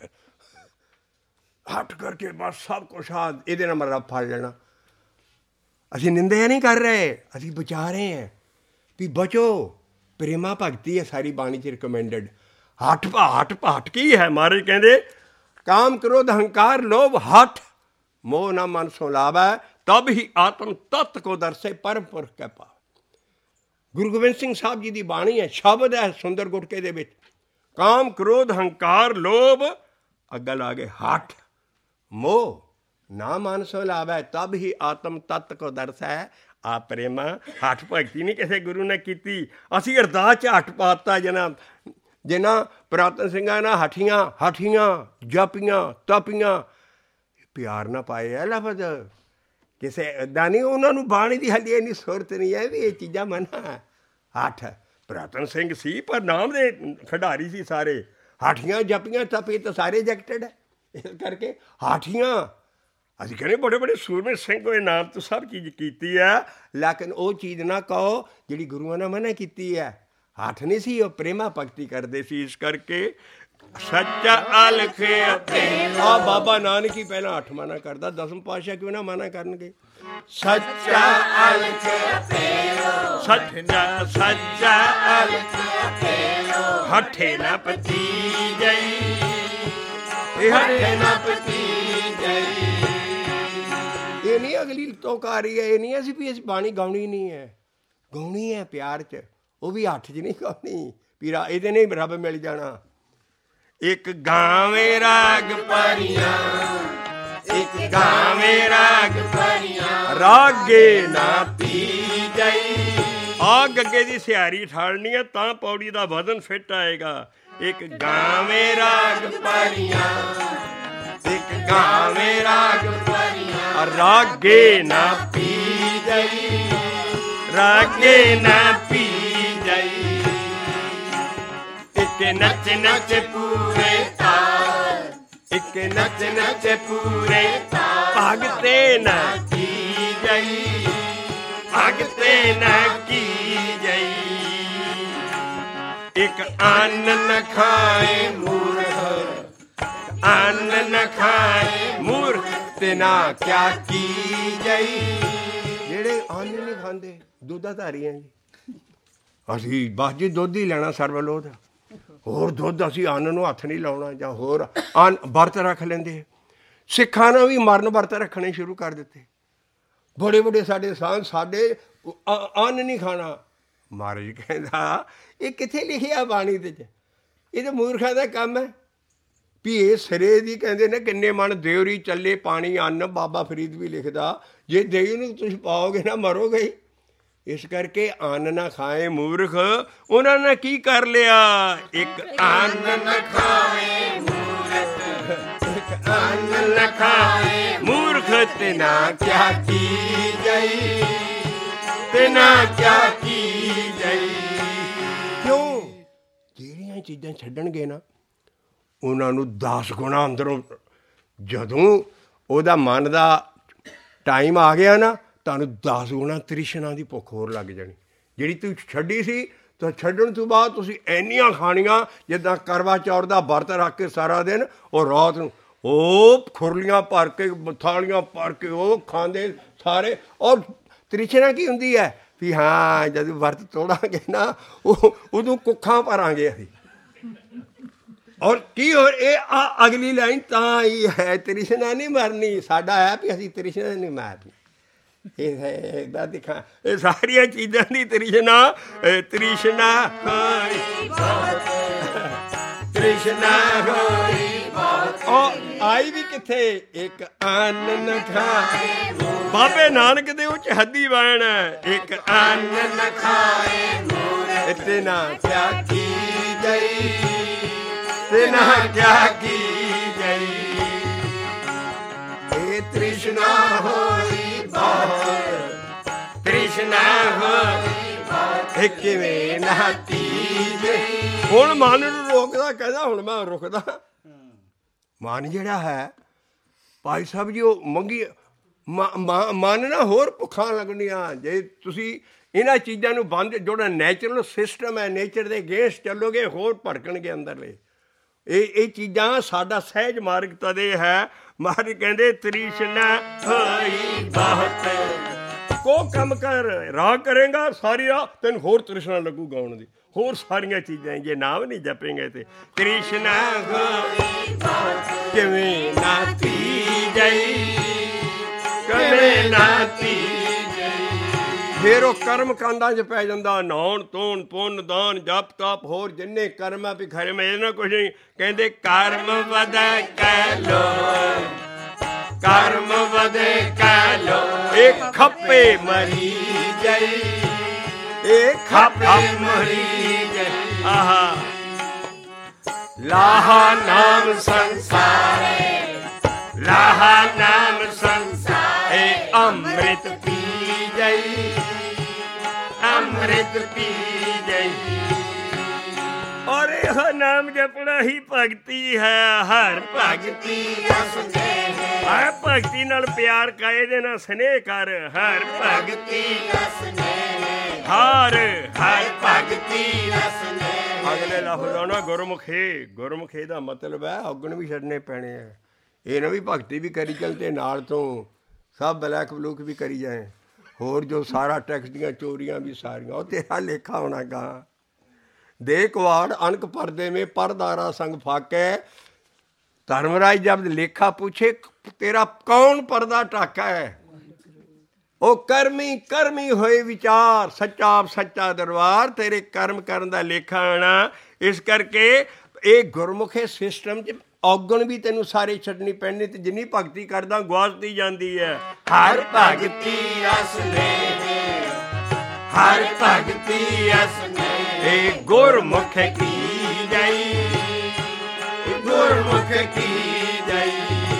ਹੱਠ ਕਰਕੇ ਬਸ ਸਭ ਕੁਛ ਆ ਇਹਦੇ ਨਾਲ ਰੱਬ ਫੜ ਲੈਣਾ। ਅਸੀਂ ਨਿੰਦਿਆ ਨਹੀਂ ਕਰ ਰਹੇ, ਅਸੀਂ ਬਚਾ ਰਹੇ ਹਾਂ ਵੀ ਬਚੋ। ਪ੍ਰੇਮਾ ਭਗਤੀ ਹੈ ਸਾਰੀ ਬਾਣੀ 'ਚ ਰਿਕਮੈਂਡਡ। ਹੱਠ ਹੱਠ ਕੀ ਹੈ? ਮਹਾਰਾਜ ਕਹਿੰਦੇ ਕਾਮ, ਕ੍ਰੋਧ, ਹੰਕਾਰ, ਲੋਭ, ਹੱਠ, ਮੋਹ ਨਾ ਮਨ ਸੋ ਲਾਵੈ, ਤਬ ਹੀ ਆਤਮ ਤਤ ਕੋ ਦਰਸੇ ਪਰਮ ਪੁਰਖ ਕੈ ਪਾਵੈ। ਗੁਰੂ ਗੋਬਿੰਦ ਸਿੰਘ ਸਾਹਿਬ ਜੀ ਦੀ ਬਾਣੀ ਹੈ, ਸ਼ਬਦ ਹੈ ਸੁੰਦਰ ਗੁਟਕੇ ਦੇ ਵਿੱਚ। ਕਾਮ, ਕ੍ਰੋਧ, ਹੰਕਾਰ, ਲੋਭ, ਅੱਗਾ ਲਾ ਕੇ ਹੱਠ, ਮੋਹ ਨਾ ਮਨ ਸੋ ਲਾਵੈ, ਤਬ ਹੀ ਆਤਮ ਤਤ ਕੋ ਦਰਸੈ। ਆ ਪ੍ਰੇਮਾ ਹੱਠ ਭਗਤੀ ਨਹੀਂ ਕਿਸੇ ਗੁਰੂ ਨੇ ਕੀਤੀ। ਅਸੀਂ ਅਰਦਾਸ 'ਚ ਹੱਠ ਪਾਤਾ। ਜਿਨ੍ਹਾਂ ਪੁਰਾਤਨ ਸਿੰਘਾਂ ਨਾਲ ਹਠੀਆਂ ਜਪੀਆਂ ਤਪੀਆਂ, ਪਿਆਰ ਨਾ ਪਾਏ ਹੈ ਲਫ਼ਜ਼ ਕਿਸੇ ਇੱਦਾਂ ਨਹੀਂ। ਉਹਨਾਂ ਨੂੰ ਬਾਣੀ ਦੀ ਹਾਲੇ ਇੰਨੀ ਸੁਰਤ ਨਹੀਂ ਹੈ ਵੀ ਇਹ ਚੀਜ਼ਾਂ ਮਨਾ ਹੈ। ਹੱਠ ਪੁਰਾਤਨ ਸਿੰਘ ਸੀ ਪਰ ਨਾਮ ਦੇ ਖਿਡਾਰੀ ਸੀ ਸਾਰੇ। ਹਾਠੀਆਂ ਜਪੀਆਂ ਤਪੇ ਤਾਂ ਸਾਰੇ ਜੈਕਟਡ ਹੈ। ਇਸ ਕਰਕੇ ਹਾਠੀਆਂ ਅਸੀਂ ਕਹਿੰਦੇ ਬੜੇ ਬੜੇ ਸੂਰਮੇ ਸਿੰਘ ਹੋਏ, ਨਾਮ ਤੋਂ ਸਭ ਚੀਜ਼ ਕੀਤੀ ਹੈ, ਲੇਕਿਨ ਉਹ ਚੀਜ਼ ਨਾ ਕਹੋ ਜਿਹੜੀ ਗੁਰੂਆਂ ਨੇ ਮਨਾ ਕੀਤੀ ਹੈ। ਹੱਠ ਨਹੀਂ ਸੀ, ਉਹ ਪ੍ਰੇਮਾ ਭਗਤੀ ਕਰਦੇ ਸੀ। ਇਸ ਕਰਕੇ ਸੱਚਾ ਅਲਖ ਅਭਿਓ। ਆ ਬਾਬਾ ਨਾਨਕ ਹੀ ਪਹਿਲਾਂ ਹੱਠ ਮਨਾ ਕਰਦਾ, ਦਸਮ ਪਾਤਸ਼ਾਹ ਕਿਉਂ ਨਾ ਮਨਾ ਕਰਨਗੇ? ਸੱਚਾ ਅਲਖ ਅਭਿਓ, ਸੱਚਾ ਅਲਖ ਅਭਿਓ, ਹੱਠੇ ਨਾ ਪਤੀ ਜਈ, ਇਹ ਹੱਠੇ ਨਾ ਪਤੀ ਜਈ। ਇਹ ਨਹੀਂ ਅਗਲੀ ਤੋਕ ਆ ਰਹੀ ਹੈ, ਇਹ ਨਹੀਂ ਅਸੀਂ ਵੀ ਬਾਣੀ ਗਾਉਣੀ ਨਹੀਂ ਹੈ, ਗਾਉਣੀ ਹੈ ਪਿਆਰ 'ਚ। ਉਹ ਵੀ ਹੱਠ 'ਚ ਨਹੀਂ ਗਾਉਣੀ ਵੀ ਇਹਦੇ ਨਹੀਂ ਰੱਬ ਮਿਲ ਜਾਣਾ। ਇੱਕ ਗਾਵੇਂ ਰਾਗ ਪਰੀਆਂ, ਇੱਕ ਗਾਵੇਂ ਰਾਗ ਪਰੀਆਂ, ਰਾਗੇ ਨਾ ਪੀ ਜਾਈ। ਆ ਗੱਗੇ ਦੀ ਸਿਹਾਰੀ ਠਾਲਣੀ ਹੈ ਤਾਂ ਪੌੜੀ ਦਾ ਵਜ਼ਨ ਫਿੱਟ ਆਏਗਾ। ਇੱਕ ਗਾਵੇਂ ਰਾਗ ਪਰੀਆਂ, ਇੱਕ ਗਾਵੇਂ ਰਾਗ ਪਰੀਆਂ, ਰਾਗੇ ਨਾ ਪੀ ਜਾਈ, ਰਾਗੇ ਨਾ ਪੀ ਜਾਈ। ਇੱਕ ਨੱਚ ਨੱਚ ਪੂਰੇ ਤਾਲ, ਇੱਕ ਨੱਚ ਨੱਚ ਪੂਰੇ ਤਾਲ, ਭਗਤੇ ਨਾ ਕੀ ਜਾਈ, ਭਗਤੇ ਨਾ ਕੀ ਜਾਈ। ਇੱਕ ਅੰਨ ਨ ਖਾਏ ਮੂਰਖ, ਅੰਨ ਨ ਖਾਏ ਮੂਰਖ, ਤੇ ਨਾ ਕਿਆ ਕੀ ਜਾਈ। ਜਿਹੜੇ ਅੰਨ ਨਹੀਂ ਖਾਂਦੇ, ਦੁੱਧ ਧਾਰੀਆਂ ਜੀ, ਅਸੀਂ ਬਸ ਜੀ ਦੁੱਧ ਹੀ ਲੈਣਾ ਸਰਵਲੋਧ। ਹੋਰ ਦੁੱਧ ਅਸੀਂ ਅੰਨ ਨੂੰ ਹੱਥ ਨਹੀਂ ਲਾਉਣਾ, ਜਾਂ ਹੋਰ ਅੰਨ ਵਰਤ ਰੱਖ ਲੈਂਦੇ। ਸਿੱਖਾਂ ਨੇ ਵੀ ਮਰਨ ਵਰਤ ਰੱਖਣੇ ਸ਼ੁਰੂ ਕਰ ਦਿੱਤੇ। ਬੜੇ ਬੜੇ ਸਾਡੇ ਸਾਂਝ, ਸਾਡੇ ਅੰਨ ਨਹੀਂ ਖਾਣਾ। ਮਹਾਰਾਜ ਕਹਿੰਦਾ ਇਹ ਕਿੱਥੇ ਲਿਖਿਆ ਬਾਣੀ ਦੇ 'ਚ? ਇਹ ਤਾਂ ਮੂਰਖਾਂ ਦਾ ਕੰਮ ਹੈ। ਵੀ ਇਹ ਸਿਰੇ ਦੀ ਕਹਿੰਦੇ ਨੇ ਕਿੰਨੇ ਮਨ ਦੇਵਰੀ ਚੱਲੇ ਪਾਣੀ ਅੰਨ। ਬਾਬਾ ਫਰੀਦ ਵੀ ਲਿਖਦਾ ਜੇ ਦੇਵੀ ਨੂੰ ਤੁਸੀਂ ਪਾਓਗੇ ਨਾ ਮਰੋਗੇ ਹੀ। ਇਸ ਕਰਕੇ ਅੰਨ ਨਾ ਖਾਏ ਮੂਰਖ। ਉਹਨਾਂ ਨੇ ਕੀ ਕਰ ਲਿਆ? ਇੱਕ ਅੰਨ ਨਾ ਖਾਵੇ ਮੂਰਖ, ਇੱਕ ਅੰਨ ਨਾ ਖਾਵੇ ਮੂਰਖ, ਤੇ ਨਾ ਕਿਆ ਕੀ ਜਾਈ, ਤੇ ਨਾ ਕਿਆ ਕੀ ਜਾਈ। ਕਿਉਂ? ਜਿਹੜੀਆਂ ਚੀਜ਼ਾਂ ਛੱਡਣਗੇ ਨਾ ਉਹਨਾਂ ਨੂੰ 10 ਗੁਣਾ ਅੰਦਰੋਂ, ਜਦੋਂ ਉਹਦਾ ਮਨ ਦਾ ਟਾਈਮ ਆ ਗਿਆ ਨਾ, ਤੁਹਾਨੂੰ 10 ਗੁਣਾ ਤ੍ਰਿਸ਼ਨਾ ਦੀ ਭੁੱਖ ਹੋਰ ਲੱਗ ਜਾਣੀ। ਜਿਹੜੀ ਤੁਸੀਂ ਛੱਡੀ ਸੀ ਤਾਂ ਛੱਡਣ ਤੋਂ ਬਾਅਦ ਤੁਸੀਂ ਇੰਨੀਆਂ ਖਾਣੀਆਂ ਜਿੱਦਾਂ ਕਰਵਾ ਚੌਥ ਦਾ ਵਰਤ ਰੱਖ ਕੇ ਸਾਰਾ ਦਿਨ, ਉਹ ਰਾਤ ਨੂੰ ਉਹ ਖੁਰਲੀਆਂ ਭਰ ਕੇ, ਥਾਲੀਆਂ ਭਰ ਕੇ ਉਹ ਖਾਂਦੇ ਸਾਰੇ। ਔਰ ਤ੍ਰਿਸ਼ਨਾ ਕੀ ਹੁੰਦੀ ਹੈ ਵੀ ਹਾਂ ਜਦੋਂ ਵਰਤ ਤੋੜਾਂਗੇ ਨਾ ਉਦੋਂ ਕੁੱਖਾਂ ਭਰਾਂਗੇ ਅਸੀਂ। ਔਰ ਕੀ ਹੋਰ ਇਹ ਅਗਲੀ ਲਾਈਨ ਤਾਂ ਹੀ ਹੈ, ਤ੍ਰਿਸ਼ਨਾ ਨਹੀਂ ਮਰਨੀ। ਸਾਡਾ ਹੈ ਵੀ ਅਸੀਂ ਤ੍ਰਿਸ਼ਨਾ ਨਹੀਂ ਮਾਰਨੀ। ਇਹਦਾ ਦਿਖਾ, ਇਹ ਸਾਰੀਆਂ ਚੀਜ਼ਾਂ ਦੀ ਤ੍ਰਿਸ਼ਨਾ ਤ੍ਰਿਸ਼ਨਾ ਹੋਈ ਤ੍ਰਿਸ਼ਨਾ ਹੋਈ। ਉਹ ਆਈ ਵੀ ਕਿੱਥੇ? ਇੱਕ ਅੰਨ ਖਾਏ ਬਾਬੇ ਨਾਨਕ ਦੇ ਉੱਚ ਹੱਦੀ ਵੈਣ ਹੈ। ਇੱਕ ਅੰਨ ਖਾਏ ਇਤਨਾ ਕਿਆ ਕੀ ਗਈ, ਇਤਨਾ ਕਿਆ ਕੀ ਗਈ। ਇਹ ਤ੍ਰਿਸ਼ਨਾ ਹੋਈ ਬਹੁਤ, ਤ੍ਰਿਸ਼ਨਾ ਹੋਈ ਬਹੁਤ, ਕਿਵੇਂ ਨਹਾਤੀ ਗਈ। ਹੁਣ ਮਨ ਨੂੰ ਰੋਕਦਾ, ਕਹਿੰਦਾ ਹੁਣ ਮੈਂ ਰੁਕਦਾ। ਮਨ ਜਿਹੜਾ ਹੈ ਭਾਈ ਸਾਹਿਬ ਜੀ, ਉਹ ਮੰਗੀ ਮਨ ਨਾ ਹੋਰ ਭੁੱਖਾਂ ਲੱਗਣੀਆਂ। ਜੇ ਤੁਸੀਂ ਇਹਨਾਂ ਚੀਜ਼ਾਂ ਨੂੰ ਬੰਦ, ਜਿਹੜਾ ਨੈਚੁਰਲ ਸਿਸਟਮ ਹੈ, ਨੇਚਰ ਦੇ ਅਗੇਂਸਟ ਚੱਲੋਗੇ, ਹੋਰ ਭੜਕਣਗੇ ਅੰਦਰਲੇ। ਇਹ ਚੀਜ਼ਾਂ ਸਾਡਾ ਸਹਿਜ ਮਾਰਗ ਤਦੇ ਹੈ। ਮਹਾਰਾਜ ਕਹਿੰਦੇ ਤ੍ਰਿਸ਼ਨਾ ਹੋਈ ਬਹੁਤ। ਕੋ ਕੰਮ ਕਰ, ਰਾਗ ਕਰੇਗਾ ਸਾਰੀ ਰਾਤ, ਤੈਨੂੰ ਹੋਰ ਤ੍ਰਿਸ਼ਨਾ ਲੱਗੂ ਗਾਉਣ ਦੀ, ਹੋਰ ਸਾਰੀਆਂ ਚੀਜ਼ਾਂ। ਜੇ ਨਾਮ ਨਹੀਂ ਜਪੇਂਗੇ ਤੇ ਤ੍ਰਿਸ਼ਨਾ ਹੋਈ ਬਹੁਤ, ਕਿਵੇਂ ਨਾਤੀ ਗਈ, ਕਿਵੇਂ ਨਾਤੀ ਗਈ। ਫਿਰ ਉਹ ਕਰਮ ਕਾਂਡਾਂ 'ਚ ਪੈ ਜਾਂਦਾ, ਨਹਾਉਣ ਧੋਣ ਪੁੰਨ ਦਾਨ ਜਪ ਤਪ ਹੋਰ ਜਿੰਨੇ ਕਰਮ ਆ ਵੀ ਖਰੇ ਮੈਂ ਇਹਨਾਂ ਕੁਛ ਨਹੀਂ। ਕਹਿੰਦੇ ਕਰਮ ਵਧੈ ਕਹਿ ਲੋ, ਕਰਮ ਵਧੈ ਕਹਿ ਲੋ, ਇਹ ਖੱਪੇ ਮਰੀ ਗਈ, ਇਹ ਖੱਪੇ ਮਰੀ ਗਈ। ਆਹਾ ਲਾਹਾ ਨਾਮ ਸੰਸਾਰੇ, ਲਾਹਾ ਨਾਮ ਸੰਸਾਰੇ, ਅੰਮ੍ਰਿਤ ਪੀ ਗਈ, ਅੰਮ੍ਰਿਤ ਪੀ ਗਈ। ਔਰ ਇਹ ਨਾਮ ਜਪਣਾ ਹੀ ਭਗਤੀ ਹੈ। ਹਰ ਭਗਤੀ ਰਸਨੇ, ਹਰ ਭਗਤੀ ਨਾਲ ਪਿਆਰ ਕਰ, ਇਹਦੇ ਨਾਲ ਸਨੇਹ ਕਰ। ਹਰ ਭਗਤੀ ਰਸਨੇ, ਹਰ ਹਰ ਭਗਤੀ ਰਸਨੇ। ਅਗਲੇ ਲਫ਼ਜ਼ ਆਉਣਾ ਗੁਰਮੁਖੇ। ਗੁਰਮੁਖੇ ਦਾ ਮਤਲਬ ਹੈ ਔਗਣ ਵੀ ਛੱਡਣੇ ਪੈਣੇ ਹੈ। ਇਹ ਨਾ ਵੀ ਭਗਤੀ ਵੀ ਕਰੀ ਚੱਲ ਤੇ ਨਾਲ ਤੋਂ ਸਭ ਬਲੈਕ ਬਲੂਕ ਵੀ ਕਰੀ ਜਾਏ। ਹੋਰ ਜੋ ਸਾਰਾ ਟੈਕਸ ਦੀਆਂ ਚੋਰੀਆਂ ਵੀ ਸਾਰੀਆਂ, ਉਹ ਤੇਰਾ ਲੇਖਾ ਹੋਣਾ ਗਾ। ਦੇ ਕੁਆੜ ਅਣਕ ਪਰਦੇ में परदारा संग फाके, धर्मराज जब लेखा पूछे तेरा कौन पर्दा टाका है। ਉਹ ਕਰਮੀ ਕਰਮੀ ਹੋਏ ਵਿਚਾਰ, ਸੱਚਾ ਸੱਚਾ ਦਰਬਾਰ, ਤੇਰੇ ਕਰਮ ਕਰਨ ਦਾ ਲੇਖਾ ਆਣਾ। ਇਸ ਕਰਕੇ ਇਹ ਗੁਰਮੁਖੇ ਸਿਸਟਮ 'ਚ ਔਗਣ ਵੀ ਤੈਨੂੰ ਸਾਰੇ ਛੱਡਣੀ ਪੈਣੀ, ਤੇ ਜਿੰਨੀ ਭਗਤੀ ਕਰਦਾ ਗੁਆਚਦੀ ਜਾਂਦੀ ਹੈ। ਹਰ ਭਗਤੀ ਰਸ ਨੇ, ਹਰ ਭਗਤੀ ਰਸ ਨੇ, ਇਹ ਗੁਰਮੁਖ ਕੀ ਜਾਈ, ਗੁਰਮੁਖ ਕੀ ਜਾਈ।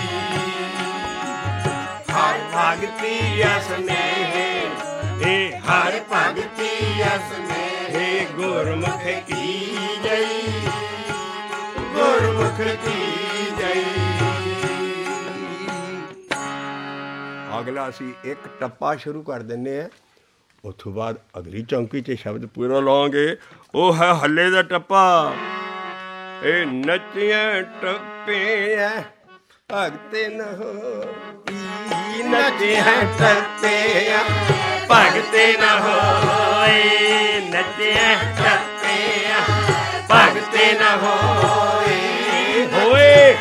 ਹਰ ਭਗਤੀ ਰਸ ਨੇ, ਇਹ ਹਰ ਭਗਤੀ ਰਸ ਨੇ, ਇਹ ਗੁਰਮੁਖ ਕੀ ਜਾਈ, ਗੁਰਮੁਖ ਕੀ ਜਾਈ। ਅਗਲਾ ਅਸੀਂ ਇੱਕ ਟੱਪਾ ਸ਼ੁਰੂ ਕਰ ਦਿੰਦੇ ਹਾਂ, ਉਸ ਤੋਂ ਬਾਅਦ ਅਗਲੀ ਚੌਂਕੀ 'ਚ ਸ਼ਬਦ ਪੂਰਾ ਲਾਵਾਂਗੇ। ਉਹ ਹੈ ਹੱਲੇ ਦਾ ਟੱਪਾ। ਇਹ ਨੱਚਿਆ ਟੱਪਿਆ ਭਗਤੇ ਨ ਹੋਈ, ਨੱਚਿਆ ਟੱਪਿਆ ਭਗਤੇ ਨ ਹੋਈ, ਨੱਚਿਆ ਟੱਪਿਆ ਭਗਤੇ ਨ ਹੋਈ, ਹੋਏ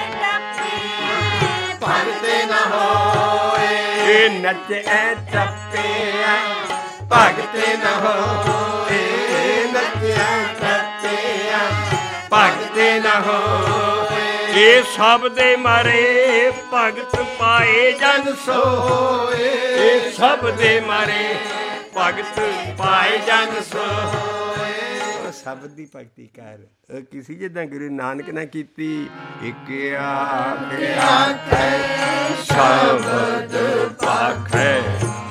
ਭਗਤੇ ਨ ਹੋਏ। ਇਹ ਨੱਚਿਆ ਟੱਪਿਆ ਭਗਤੇ ਨ ਹੋਏ, ਨੱਚਿਆ ਟੱਪਿਆ ਭਗਤੇ ਨ ਹੋਏ। ਇਹ ਸਭ ਦੇ ਮਾਰੇ ਭਗਤ ਪਾਏ ਜਨ ਸੋਏ, ਇਹ ਸਭ ਦੇ ਮਾਰੇ ਭਗਤ ਪਾਏ ਜਨ ਸੋਏ। ਸਬਦ ਦੀ ਭਗਤੀ ਕਰ, ਕਿਸੇ ਜਿੱਦਾਂ ਗੁਰੂ ਨਾਨਕ ਨੇ ਕੀਤੀ। ਇੱਕ ਆਖਿਆ ਸ਼ਬਦ ਪਾਖੈ,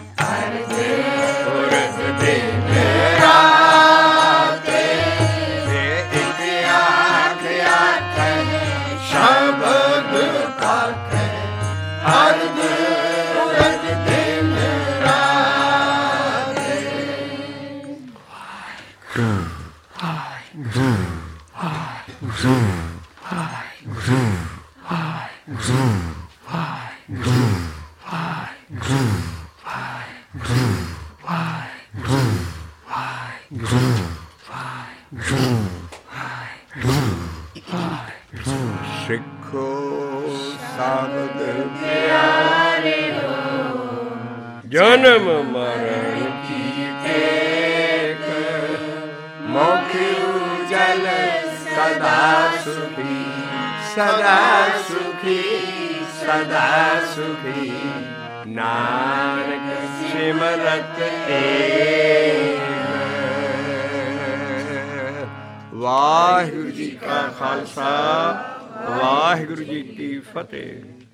ਪੁਰਖ ਦੇ ਮੇਰਾ ਤੇ, ਇੱਕ ਆਖਿਆ ਸ਼ਬਦ ਪਾਖੈ, ਅਰਧ ਪੁਰਖ ਦੇ ਮੇਰਾ ਤੇ। ਸਿੱਖੋ ਸ਼ਬਦ ਪਿਆਰੇ ਹੋ, ਜਨਮ ਮਰਨ ਕੀ ਟੇਕ, ਮੁਖ ਉਜਲ ਸਦਾ ਸੁਖੀ, ਸਦਾ ਸੁਖੀ, ਸਦਾ ਸੁਖੀ, ਨਾਨਕ ਸਿਮਰਤ ਏਕ। ਵਾਹਿਗੁਰੂ ਜੀ ਕਾ ਖਾਲਸਾ, ਵਾਹਿਗੁਰੂ ਜੀ ਕੀ ਫਤਿਹ।